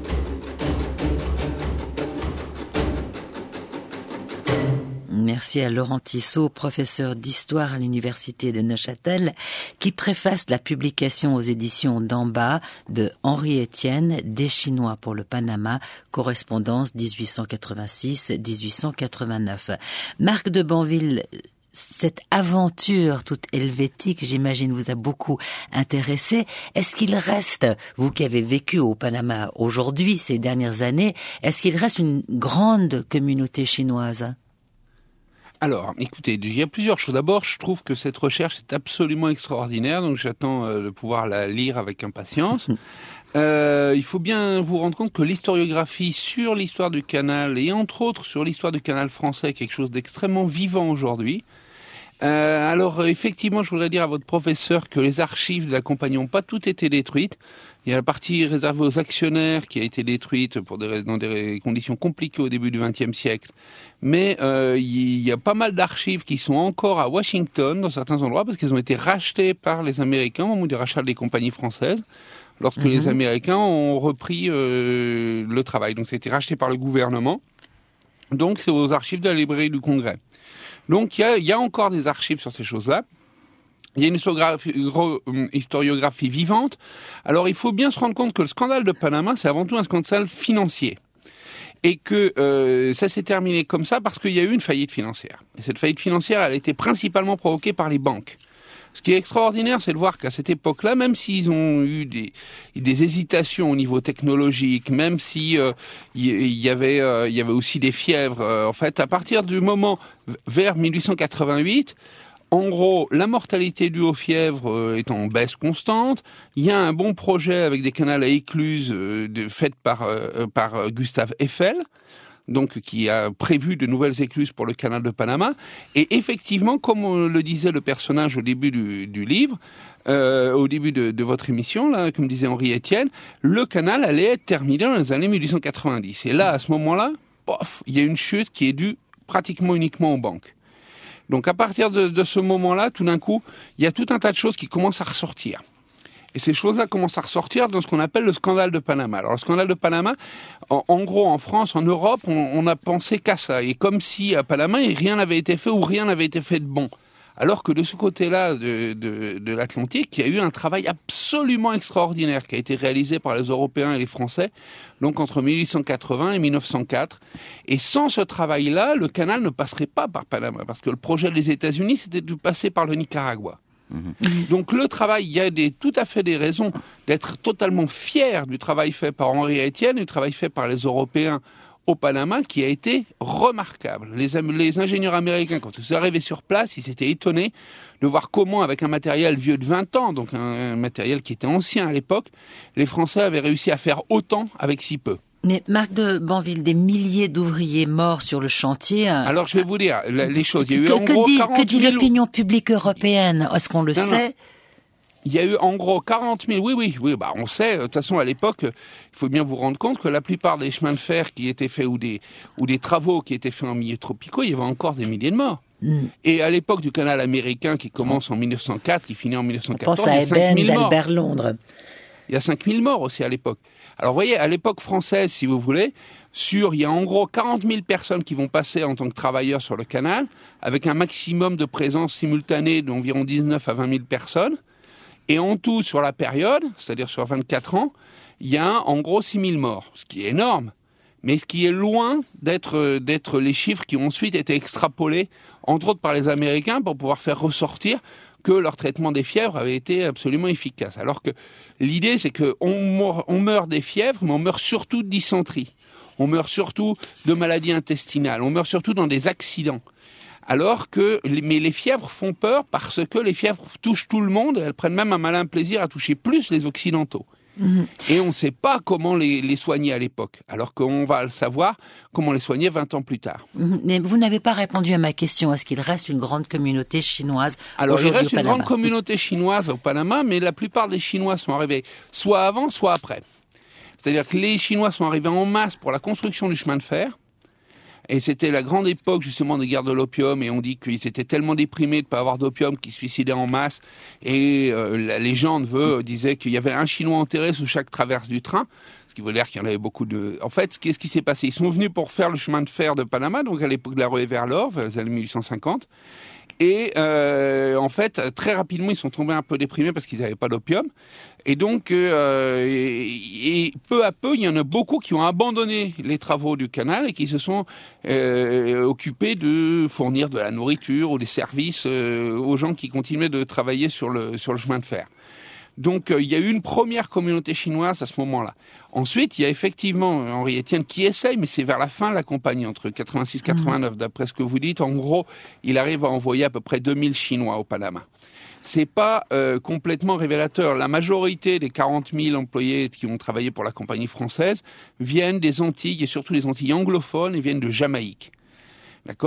Merci à Laurent Tissot, professeur d'histoire à l'université de Neuchâtel, qui préface la publication aux éditions d'Amba de Henri Estienne, Des Chinois pour le Panama, correspondance dix-huit cent quatre-vingt-six à dix-huit cent quatre-vingt-neuf. Marc de Banville, cette aventure toute helvétique, j'imagine, vous a beaucoup intéressé. Est-ce qu'il reste, vous qui avez vécu au Panama aujourd'hui, ces dernières années, est-ce qu'il reste une grande communauté chinoise ? Alors, écoutez, il y a plusieurs choses. D'abord, je trouve que cette recherche est absolument extraordinaire, donc j'attends euh, de pouvoir la lire avec impatience. Euh, il faut bien vous rendre compte que l'historiographie sur l'histoire du canal, et entre autres sur l'histoire du canal français, est quelque chose d'extrêmement vivant aujourd'hui. Euh, alors, effectivement, je voudrais dire à votre professeur que les archives de la compagnie n'ont pas toutes été détruites. Il y a la partie réservée aux actionnaires qui a été détruite pour des, dans des conditions compliquées au début du vingtième siècle. Mais euh, il y a pas mal d'archives qui sont encore à Washington, dans certains endroits, parce qu'elles ont été rachetées par les Américains au moment du rachat des compagnies françaises, lorsque mmh. les Américains ont repris euh, le travail. Donc, ça a été racheté par le gouvernement. Donc, c'est aux archives de la librairie du Congrès. Donc, il y a, il y a encore des archives sur ces choses-là. Il y a une historiographie vivante. Alors, il faut bien se rendre compte que le scandale de Panama, c'est avant tout un scandale financier. Et que euh, ça s'est terminé comme ça parce qu'il y a eu une faillite financière. Et cette faillite financière, elle a été principalement provoquée par les banques. Ce qui est extraordinaire, c'est de voir qu'à cette époque-là, même s'ils ont eu des, des hésitations au niveau technologique, même si euh, il y, y avait, euh, il y avait aussi des fièvres, euh, en fait, à partir du moment vers mille huit cent quatre-vingt-huit, en gros, la mortalité due aux fièvres euh, est en baisse constante. Il y a un bon projet avec des canals à écluses euh, de, faites par, euh, par Gustave Eiffel, donc qui a prévu de nouvelles écluses pour le canal de Panama. Et effectivement, comme le disait le personnage au début du, du livre, euh, au début de, de votre émission, là, comme disait Henri Estienne, le canal allait être terminé dans les années mille huit cent quatre-vingt-dix. Et là, à ce moment-là, pof, il y a une chute qui est due pratiquement uniquement aux banques. Donc à partir de, de ce moment-là, tout d'un coup, il y a tout un tas de choses qui commencent à ressortir. Et ces choses-là commencent à ressortir dans ce qu'on appelle le scandale de Panama. Alors le scandale de Panama, en, en gros, en France, en Europe, on, on a pensé qu'à ça. Et comme si à Panama, rien n'avait été fait ou rien n'avait été fait de bon. Alors que de ce côté-là de, de, de l'Atlantique, il y a eu un travail absolument extraordinaire qui a été réalisé par les Européens et les Français, donc entre mille huit cent quatre-vingts et mille neuf cent quatre. Et sans ce travail-là, le canal ne passerait pas par Panama, parce que le projet des États-Unis, c'était de passer par le Nicaragua. Mmh. Donc le travail, il y a des, tout à fait des raisons d'être totalement fier du travail fait par Henri Estienne, du travail fait par les Européens au Panama, qui a été remarquable. Les, les ingénieurs américains, quand ils sont arrivés sur place, ils étaient étonnés de voir comment, avec un matériel vieux de vingt ans, donc un, un matériel qui était ancien à l'époque, les Français avaient réussi à faire autant avec si peu. Mais Marc de Banville, des milliers d'ouvriers morts sur le chantier. Alors je vais vous dire la, les choses. Il y a eu que, en que gros dit, quarante que dit mille... l'opinion publique européenne? Est-ce qu'on le non, sait non. Il y a eu en gros quarante mille, oui, oui, oui, bah on sait. De toute façon, à l'époque, il faut bien vous rendre compte que la plupart des chemins de fer qui étaient faits ou des ou des travaux qui étaient faits en milieux tropicaux, il y avait encore des milliers de morts. Mm. Et à l'époque du canal américain qui commence en mille neuf cent quatre, qui finit en mille neuf cent quatorze, il y a cinq mille morts. d'Albert Londres. Il y a cinq mille morts aussi à l'époque. Alors, vous voyez, à l'époque française, si vous voulez, sur, il y a en gros quarante mille personnes qui vont passer en tant que travailleurs sur le canal, avec un maximum de présence simultanée d'environ dix-neuf à vingt mille personnes. Et en tout, sur la période, c'est-à-dire sur vingt-quatre ans, il y a en gros six mille morts, ce qui est énorme, mais ce qui est loin d'être, d'être les chiffres qui ont ensuite été extrapolés, entre autres par les Américains, pour pouvoir faire ressortir que leur traitement des fièvres avait été absolument efficace. Alors que l'idée, c'est qu'on meurt, on meurt des fièvres, mais on meurt surtout de dysenterie. On meurt surtout de maladies intestinales. On meurt surtout dans des accidents. Alors que, mais les fièvres font peur parce que les fièvres touchent tout le monde. Elles prennent même un malin plaisir à toucher plus les Occidentaux. Mmh. Et on ne sait pas comment les, les soigner à l'époque, alors qu'on va le savoir comment les soigner vingt ans plus tard. Mmh. Mais vous n'avez pas répondu à ma question. Est-ce qu'il reste une grande communauté chinoise Alors, aujourd'hui il reste au une Panama grande communauté chinoise au Panama, mais la plupart des Chinois sont arrivés soit avant, soit après. C'est-à-dire que les Chinois sont arrivés en masse pour la construction du chemin de fer. Et c'était la grande époque justement des guerres de l'opium, et on dit qu'ils étaient tellement déprimés de ne pas avoir d'opium qu'ils se suicidaient en masse. Et euh, la légende veut, disait qu'il y avait un Chinois enterré sous chaque traverse du train, ce qui veut dire qu'il y en avait beaucoup de... En fait, qu'est-ce qui s'est passé? Ils sont venus pour faire le chemin de fer de Panama, donc à l'époque de la ruée vers l'or, vers les années mille huit cent cinquante. Et euh, en fait, très rapidement, ils sont tombés un peu déprimés parce qu'ils n'avaient pas d'opium. Et donc, euh, et, et peu à peu, il y en a beaucoup qui ont abandonné les travaux du canal et qui se sont euh, occupés de fournir de la nourriture ou des services euh, aux gens qui continuaient de travailler sur le sur le chemin de fer. Donc, euh, il y a eu une première communauté chinoise à ce moment-là. Ensuite, il y a effectivement Henri Estienne qui essaye, mais c'est vers la fin de la campagne, entre quatre-vingt-six et quatre-vingt-neuf, mmh. d'après ce que vous dites. En gros, il arrive à envoyer à peu près deux mille Chinois au Panama. C'est pas euh, complètement révélateur. La majorité des quarante mille employés qui ont travaillé pour la compagnie française viennent des Antilles, et surtout des Antilles anglophones, et viennent de Jamaïque. D'accord ?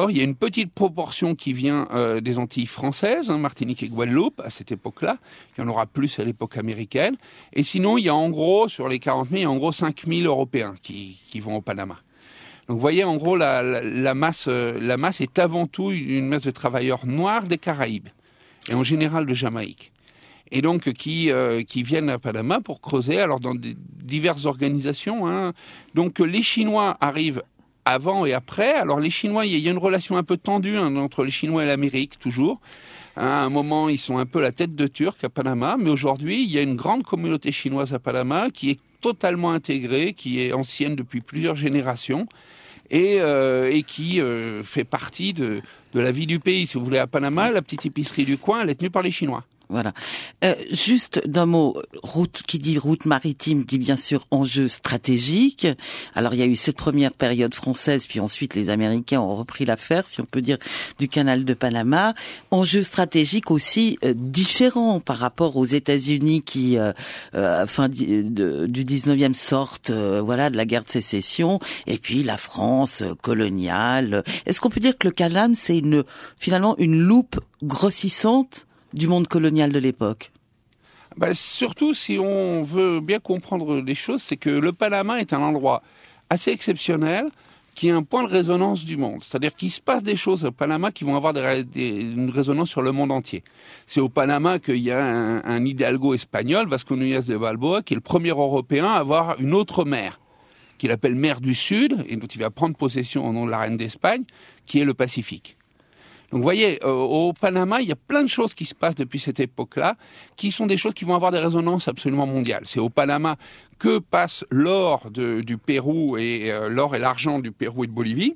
Il y a une petite proportion qui vient euh, des Antilles françaises, hein, Martinique et Guadeloupe, à cette époque-là. Il y en aura plus à l'époque américaine. Et sinon, il y a en gros, sur les quarante mille, il y a en gros cinq mille Européens qui, qui vont au Panama. Donc vous voyez, en gros, la, la, la, masse, euh, la masse est avant tout une masse de travailleurs noirs des Caraïbes, et en général de Jamaïque. Et donc qui euh, qui viennent à Panama pour creuser, alors dans des, diverses organisations. Hein. Donc les Chinois arrivent avant et après. Alors les Chinois, il y a une relation un peu tendue hein, entre les Chinois et l'Amérique, toujours. Hein, à un moment, ils sont un peu la tête de Turc à Panama, mais aujourd'hui, il y a une grande communauté chinoise à Panama qui est totalement intégrée, qui est ancienne depuis plusieurs générations, et, euh, et qui euh, fait partie de, de la vie du pays. Si vous voulez, à Panama, la petite épicerie du coin, elle est tenue par les Chinois. Voilà. Euh, juste d'un mot, route qui dit route maritime dit bien sûr enjeu stratégique. Alors il y a eu cette première période française, puis ensuite les Américains ont repris l'affaire, si on peut dire, du canal de Panama. Enjeu stratégique aussi euh, différent par rapport aux États-Unis qui, euh, euh, fin di, de, du dix-neuvième, sortent, euh, voilà, de la guerre de sécession, et puis la France euh, coloniale. Est-ce qu'on peut dire que le canal c'est une finalement une loupe grossissante du monde colonial de l'époque? Ben, surtout, si on veut bien comprendre les choses, c'est que le Panama est un endroit assez exceptionnel qui est un point de résonance du monde. C'est-à-dire qu'il se passe des choses au Panama qui vont avoir des, des, une résonance sur le monde entier. C'est au Panama qu'il y a un, un hidalgo espagnol, Vasco Núñez de Balboa, qui est le premier Européen à avoir une autre mer, qu'il appelle mer du Sud, et dont il va prendre possession au nom de la reine d'Espagne, qui est le Pacifique. Donc vous voyez, euh, au Panama, il y a plein de choses qui se passent depuis cette époque-là, qui sont des choses qui vont avoir des résonances absolument mondiales. C'est au Panama que passe l'or de, du Pérou, et euh, l'or et l'argent du Pérou et de Bolivie.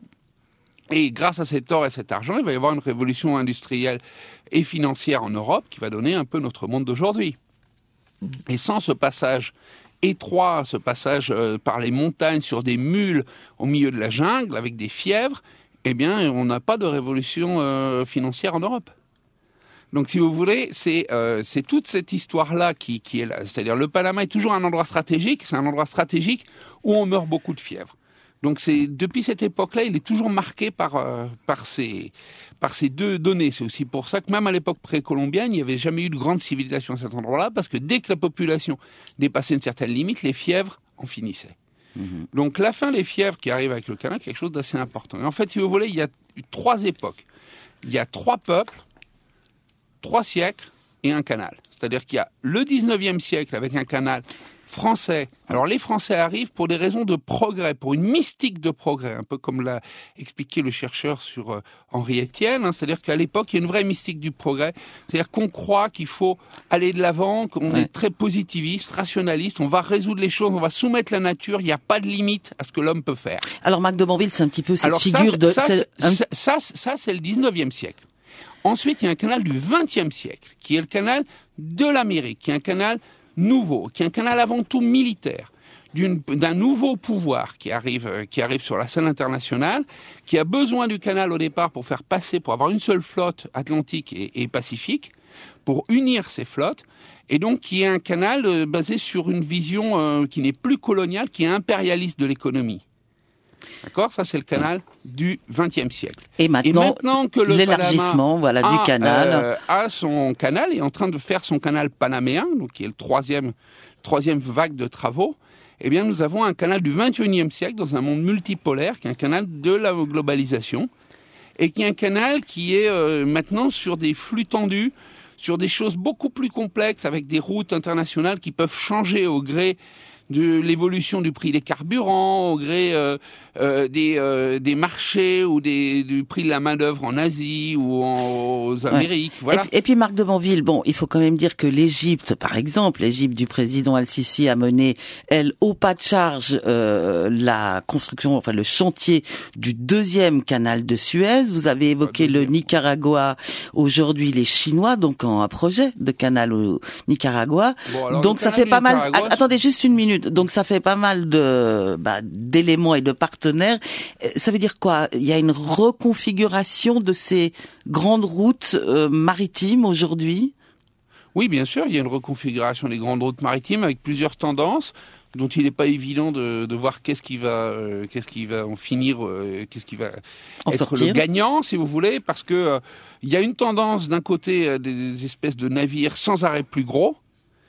Et grâce à cet or et cet argent, il va y avoir une révolution industrielle et financière en Europe qui va donner un peu notre monde d'aujourd'hui. Et sans ce passage étroit, ce passage euh, par les montagnes sur des mules au milieu de la jungle avec des fièvres, eh bien, on n'a pas de révolution euh, financière en Europe. Donc, si vous voulez, c'est euh, c'est toute cette histoire-là qui, qui est là. C'est-à-dire, le Panama est toujours un endroit stratégique. C'est un endroit stratégique où on meurt beaucoup de fièvre. Donc, c'est depuis cette époque-là, il est toujours marqué par euh, par ces par ces deux données. C'est aussi pour ça que même à l'époque précolombienne, il n'y avait jamais eu de grande civilisation à cet endroit-là, parce que dès que la population dépassait une certaine limite, les fièvres en finissaient. Donc la fin des fièvres qui arrive avec le canal, quelque chose d'assez important. Et en fait, si vous voulez, il y a trois époques. Il y a trois peuples, trois siècles et un canal. C'est-à-dire qu'il y a le dix-neuvième siècle avec un canal français. Alors les Français arrivent pour des raisons de progrès, pour une mystique de progrès, un peu comme l'a expliqué le chercheur sur euh, Henri Estienne. Hein, c'est-à-dire qu'à l'époque, il y a une vraie mystique du progrès. C'est-à-dire qu'on croit qu'il faut aller de l'avant, qu'on ouais. est très positiviste, rationaliste, on va résoudre les choses, on va soumettre la nature, il n'y a pas de limite à ce que l'homme peut faire. Alors Marc de Banville, c'est un petit peu cette Alors, figure ça, de... Ça, c'est... ça, ça, ça, ça, c'est le dix-neuvième siècle. Ensuite, il y a un canal du vingtième siècle, qui est le canal de l'Amérique, qui est un canal nouveau, qui est un canal avant tout militaire. d'une, d'un nouveau pouvoir qui arrive, qui arrive sur la scène internationale, qui a besoin du canal au départ pour faire passer, pour avoir une seule flotte atlantique et, et pacifique, pour unir ces flottes, et donc qui est un canal euh, basé sur une vision euh, qui n'est plus coloniale, qui est impérialiste de l'économie. D'accord, ça c'est le canal du vingtième siècle. Et maintenant, et maintenant que le l'élargissement, voilà, a, du canal, euh, a son canal, est en train de faire son canal panaméen, donc qui est le troisième, troisième vague de travaux. Eh bien, nous avons un canal du vingt et unième siècle dans un monde multipolaire, qui est un canal de la globalisation, et qui est un canal qui est euh, maintenant sur des flux tendus, sur des choses beaucoup plus complexes, avec des routes internationales qui peuvent changer au gré de l'évolution du prix des carburants, au gré euh, euh, des, euh, des marchés ou des, du prix de la main-d'œuvre en Asie ou en, aux Amériques. Ouais. Voilà. Et puis, et puis Marc de Banville, bon, il faut quand même dire que l'Égypte, par exemple, l'Égypte du président Al-Sisi a mené, elle, au pas de charge, euh, la construction, enfin le chantier du deuxième canal de Suez. Vous avez évoqué le Nicaragua, aujourd'hui les Chinois, donc en un projet de canal au Nicaragua. Bon, donc ça fait pas mal. Attendez juste une minute. Donc ça fait pas mal de bah, d'éléments et de partenaires. Ça veut dire quoi? Il y a une reconfiguration de ces grandes routes euh, maritimes aujourd'hui? Oui, bien sûr, il y a une reconfiguration des grandes routes maritimes avec plusieurs tendances dont il n'est pas évident de, de voir qu'est-ce qui va, euh, qu'est-ce qui va en finir, euh, qu'est-ce qui va en être sortir. Le gagnant, si vous voulez, parce que euh, il y a une tendance d'un côté euh, des espèces de navires sans arrêt plus gros.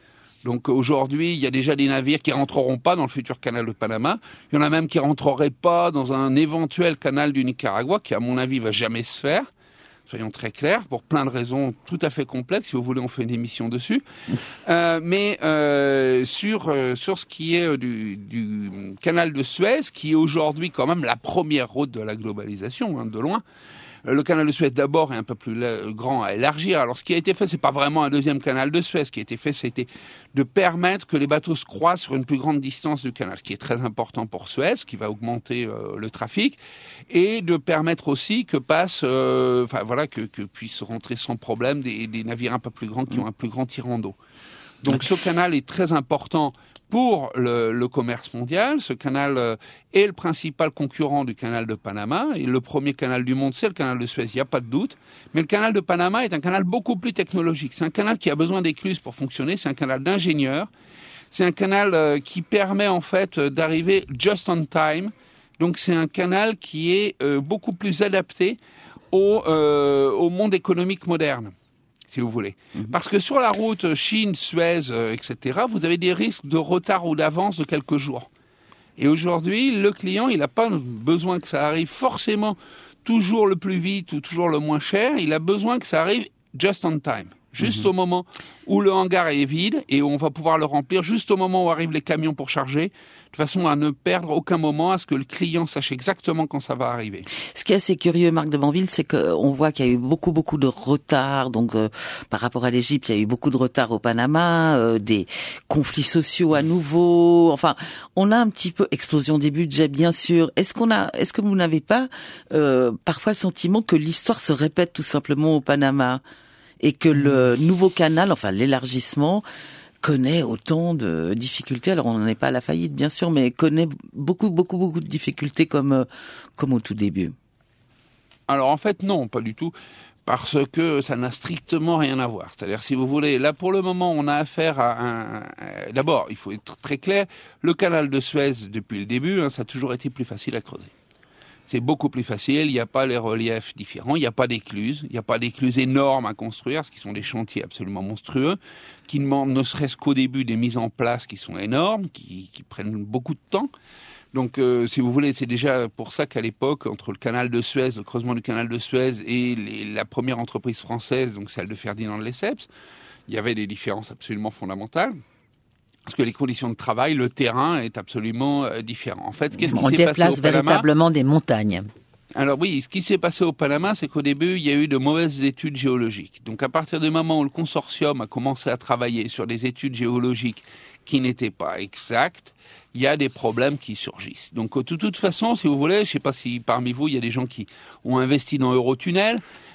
Donc aujourd'hui, il y a déjà des navires qui rentreront pas dans le futur canal de Panama. Il y en a même qui rentreraient pas dans un éventuel canal du Nicaragua, qui à mon avis va jamais se faire. Soyons très clairs, pour plein de raisons tout à fait complexes. Si vous voulez, on fait une émission dessus. euh, mais euh, sur euh, sur ce qui est du, du canal de Suez, qui est aujourd'hui quand même la première route de la globalisation, hein, de loin. Le canal de Suez, d'abord, est un peu plus grand à élargir. Alors, ce qui a été fait, c'est pas vraiment un deuxième canal de Suez. Ce qui a été fait, c'était de permettre que les bateaux se croisent sur une plus grande distance du canal, ce qui est très important pour Suez, qui va augmenter euh, le trafic, et de permettre aussi que passent, euh, enfin voilà, que, que puissent rentrer sans problème des, des navires un peu plus grands qui ont un plus grand tirant d'eau. Donc, ce canal est très important pour le, le commerce mondial. Ce canal euh, est le principal concurrent du canal de Panama. Et le premier canal du monde, c'est le canal de Suez, il n'y a pas de doute. Mais le canal de Panama est un canal beaucoup plus technologique. C'est un canal qui a besoin d'écluses pour fonctionner. C'est un canal d'ingénieurs. C'est un canal euh, qui permet en fait d'arriver just on time. Donc c'est un canal qui est euh, beaucoup plus adapté au, euh, au monde économique moderne, si vous voulez. Parce que sur la route Chine, Suez, euh, et cetera, vous avez des risques de retard ou d'avance de quelques jours. Et aujourd'hui, le client, il n'a pas besoin que ça arrive forcément toujours le plus vite ou toujours le moins cher. Il a besoin que ça arrive just on time. Juste mmh. au moment où le hangar est vide et où on va pouvoir le remplir, juste au moment où arrivent les camions pour charger, de façon à ne perdre aucun moment, à ce que le client sache exactement quand ça va arriver. Ce qui est assez curieux, Marc de Banville, c'est qu'on voit qu'il y a eu beaucoup, beaucoup de retard. Donc, euh, par rapport à l'Égypte, il y a eu beaucoup de retard au Panama, euh, des conflits sociaux à nouveau. Enfin, on a un petit peu explosion des budgets, bien sûr. Est-ce qu'on a, est-ce que vous n'avez pas euh, parfois le sentiment que l'histoire se répète tout simplement au Panama et que le nouveau canal, enfin l'élargissement, connaît autant de difficultés. Alors, on n'en est pas à la faillite, bien sûr, mais connaît beaucoup, beaucoup, beaucoup de difficultés comme, comme au tout début. Alors, en fait, non, pas du tout, parce que ça n'a strictement rien à voir. C'est-à-dire, si vous voulez, là, pour le moment, on a affaire à un... D'abord, il faut être très clair, le canal de Suez, depuis le début, hein, ça a toujours été plus facile à creuser. C'est beaucoup plus facile, il n'y a pas les reliefs différents, il n'y a pas d'écluses, il n'y a pas d'écluses énormes à construire, ce qui sont des chantiers absolument monstrueux, qui demandent ne serait-ce qu'au début des mises en place qui sont énormes, qui, qui prennent beaucoup de temps. Donc, euh, si vous voulez, c'est déjà pour ça qu'à l'époque, entre le canal de Suez, le creusement du canal de Suez et les, la première entreprise française, donc celle de Ferdinand de Lesseps, il y avait des différences absolument fondamentales. Parce que les conditions de travail, le terrain est absolument euh, différent. En fait, qu'est-ce qui On s'est passé au déplace Panama ? véritablement des montagnes. Alors oui, ce qui s'est passé au Panama, c'est qu'au début, il y a eu de mauvaises études géologiques. Donc à partir du moment où le consortium a commencé à travailler sur des études géologiques qui n'étaient pas exactes, il y a des problèmes qui surgissent. Donc de toute façon, si vous voulez, je ne sais pas si parmi vous, il y a des gens qui ont investi dans Eurotunnel.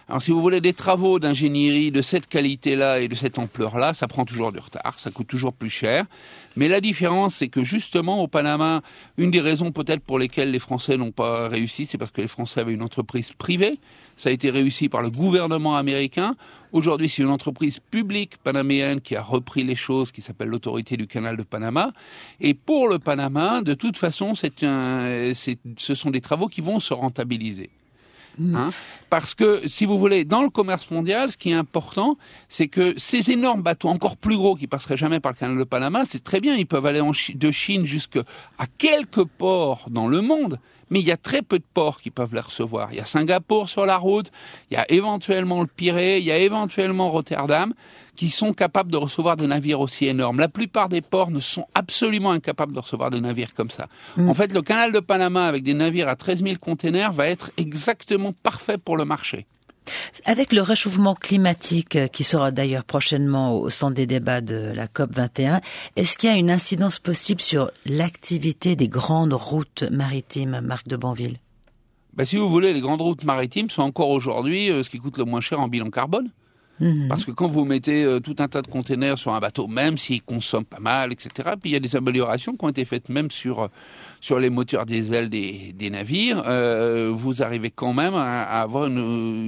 Alors si vous voulez des travaux d'ingénierie de cette qualité-là et de cette ampleur-là, ça prend toujours du retard, ça coûte toujours plus cher. Mais la différence, c'est que justement au Panama, une des raisons peut-être pour lesquelles les Français n'ont pas réussi, c'est parce que les Français avaient une entreprise privée. Ça a été réussi par le gouvernement américain. Aujourd'hui, c'est une entreprise publique panaméenne qui a repris les choses, qui s'appelle l'Autorité du Canal de Panama. Et pour le Panama, de toute façon, c'est un, c'est, ce sont des travaux qui vont se rentabiliser. Hein, parce que, si vous voulez, dans le commerce mondial, ce qui est important, c'est que ces énormes bateaux, encore plus gros, qui passeraient jamais par le canal de Panama, c'est très bien, ils peuvent aller en Ch- de Chine jusqu'à quelques ports dans le monde, mais il y a très peu de ports qui peuvent les recevoir. Il y a Singapour sur la route, il y a éventuellement le Pirée, il y a éventuellement Rotterdam, qui sont capables de recevoir des navires aussi énormes. La plupart des ports ne sont absolument incapables de recevoir des navires comme ça. Mmh. En fait, le canal de Panama, avec des navires à treize mille containers, va être exactement parfait pour le marché. Avec le réchauffement climatique qui sera d'ailleurs prochainement au centre des débats de la C O P vingt et un, est-ce qu'il y a une incidence possible sur l'activité des grandes routes maritimes, Marc de Banville? Ben, si vous voulez, les grandes routes maritimes sont encore aujourd'hui euh, ce qui coûte le moins cher en bilan carbone. Mmh. Parce que quand vous mettez euh, tout un tas de containers sur un bateau, même s'il consomme pas mal, et cetera, puis il y a des améliorations qui ont été faites même sur euh, sur les moteurs diesel des, des navires, euh, vous arrivez quand même à, à avoir une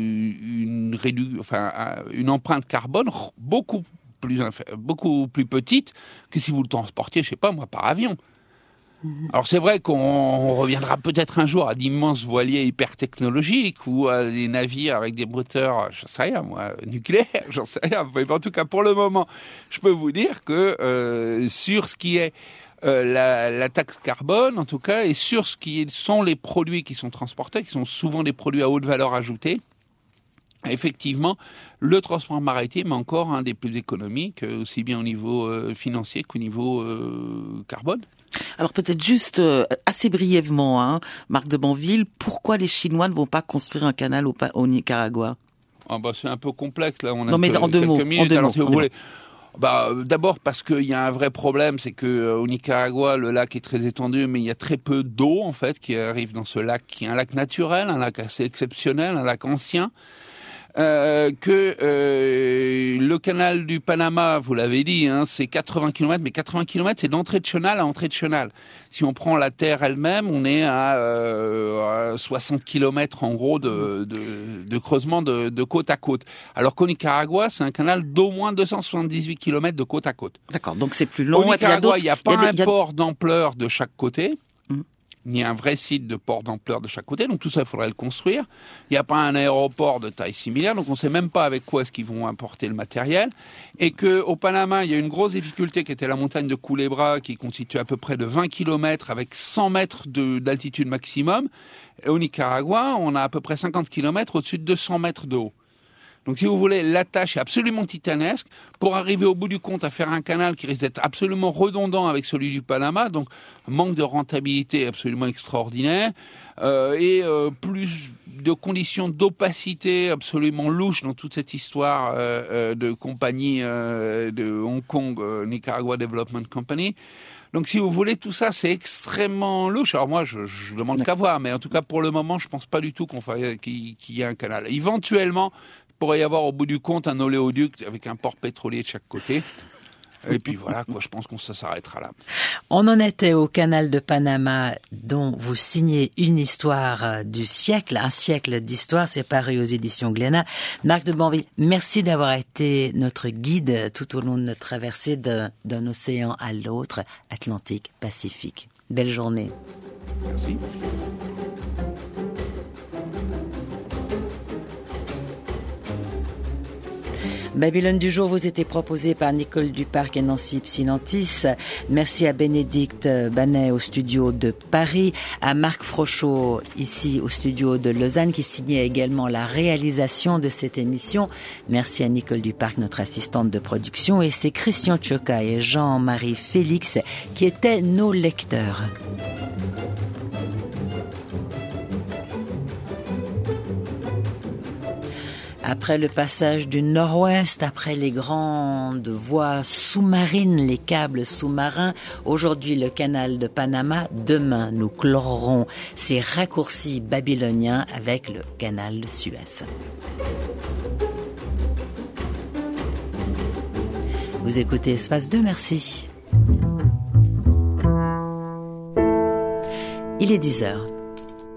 une, rédu- enfin, une empreinte carbone beaucoup plus beaucoup plus petite que si vous le transportiez, je sais pas moi, par avion. Alors c'est vrai qu'on reviendra peut-être un jour à d'immenses voiliers hyper technologiques ou à des navires avec des moteurs, j'en sais rien moi, nucléaires, j'en sais rien. Mais en tout cas pour le moment, je peux vous dire que euh, sur ce qui est euh, la, la taxe carbone en tout cas et sur ce qui sont les produits qui sont transportés, qui sont souvent des produits à haute valeur ajoutée, effectivement, le transport maritime est encore un des plus économiques, aussi bien au niveau euh, financier qu'au niveau euh, carbone. Alors peut-être juste euh, assez brièvement, hein, Marc de Banville, pourquoi les Chinois ne vont pas construire un canal au, au Nicaragua? Ah bah c'est un peu complexe là. On a non mais peu, en deux quelques mots. Minutes, en deux alors, mots, si vous en voulez. Bah d'abord parce qu'il y a un vrai problème, c'est que euh, au Nicaragua le lac est très étendu, mais il y a très peu d'eau en fait qui arrive dans ce lac, qui est un lac naturel, un lac assez exceptionnel, un lac ancien. Euh, que euh, le canal du Panama, vous l'avez dit, hein, c'est quatre-vingts kilomètres, mais quatre-vingts kilomètres, c'est d'entrée de chenal à entrée de chenal. Si on prend la terre elle-même, on est à, euh, à soixante kilomètres en gros de, de, de creusement de, de côte à côte. Alors qu'au Nicaragua, c'est un canal d'au moins deux cent soixante-dix-huit kilomètres de côte à côte. D'accord, donc c'est plus long. Au Nicaragua, il n'y a pas a un des, a... port d'ampleur de chaque côté. Ni un vrai site de port d'ampleur de chaque côté, donc tout ça, il faudrait le construire. Il n'y a pas un aéroport de taille similaire, donc on ne sait même pas avec quoi est-ce qu'ils vont importer le matériel. Et qu'au Panama, il y a une grosse difficulté qui était la montagne de Culebra, qui constitue à peu près de vingt kilomètres avec cent mètres de, d'altitude maximum. Et au Nicaragua, on a à peu près cinquante kilomètres au-dessus de deux cents mètres de haut. Donc si vous voulez, la tâche est absolument titanesque pour arriver au bout du compte à faire un canal qui risque d'être absolument redondant avec celui du Panama, donc manque de rentabilité absolument extraordinaire euh, et euh, plus de conditions d'opacité absolument louches dans toute cette histoire euh, euh, de compagnie euh, de Hong Kong, euh, Nicaragua Development Company. Donc, si vous voulez, tout ça, c'est extrêmement louche. Alors moi, je, je demande qu'à voir, mais en tout cas, pour le moment, je pense pas du tout qu'on fasse, qu'il, qu'il y ait un canal. Éventuellement, il pourrait y avoir au bout du compte un oléoduc avec un port pétrolier de chaque côté. Et puis voilà, quoi, je pense qu'on ça s'arrêtera là. On en était au canal de Panama, dont vous signez une histoire du siècle, un siècle d'histoire, c'est paru aux éditions Glénat. Marc de Banville, merci d'avoir été notre guide tout au long de notre traversée de, d'un océan à l'autre, Atlantique, Pacifique. Belle journée. Merci. Babylone du jour vous était proposée par Nicole Duparc et Nancy Psilantis. Merci à Bénédicte Banet au studio de Paris, à Marc Frochot ici au studio de Lausanne qui signait également la réalisation de cette émission. Merci à Nicole Duparc, notre assistante de production, et c'est Christian Tchoka et Jean-Marie Félix qui étaient nos lecteurs. Après le passage du Nord-Ouest, après les grandes voies sous-marines, les câbles sous-marins, aujourd'hui le canal de Panama, demain nous clorerons ces raccourcis babyloniens avec le canal de Suez. Vous écoutez Espace deux, merci. Il est dix heures.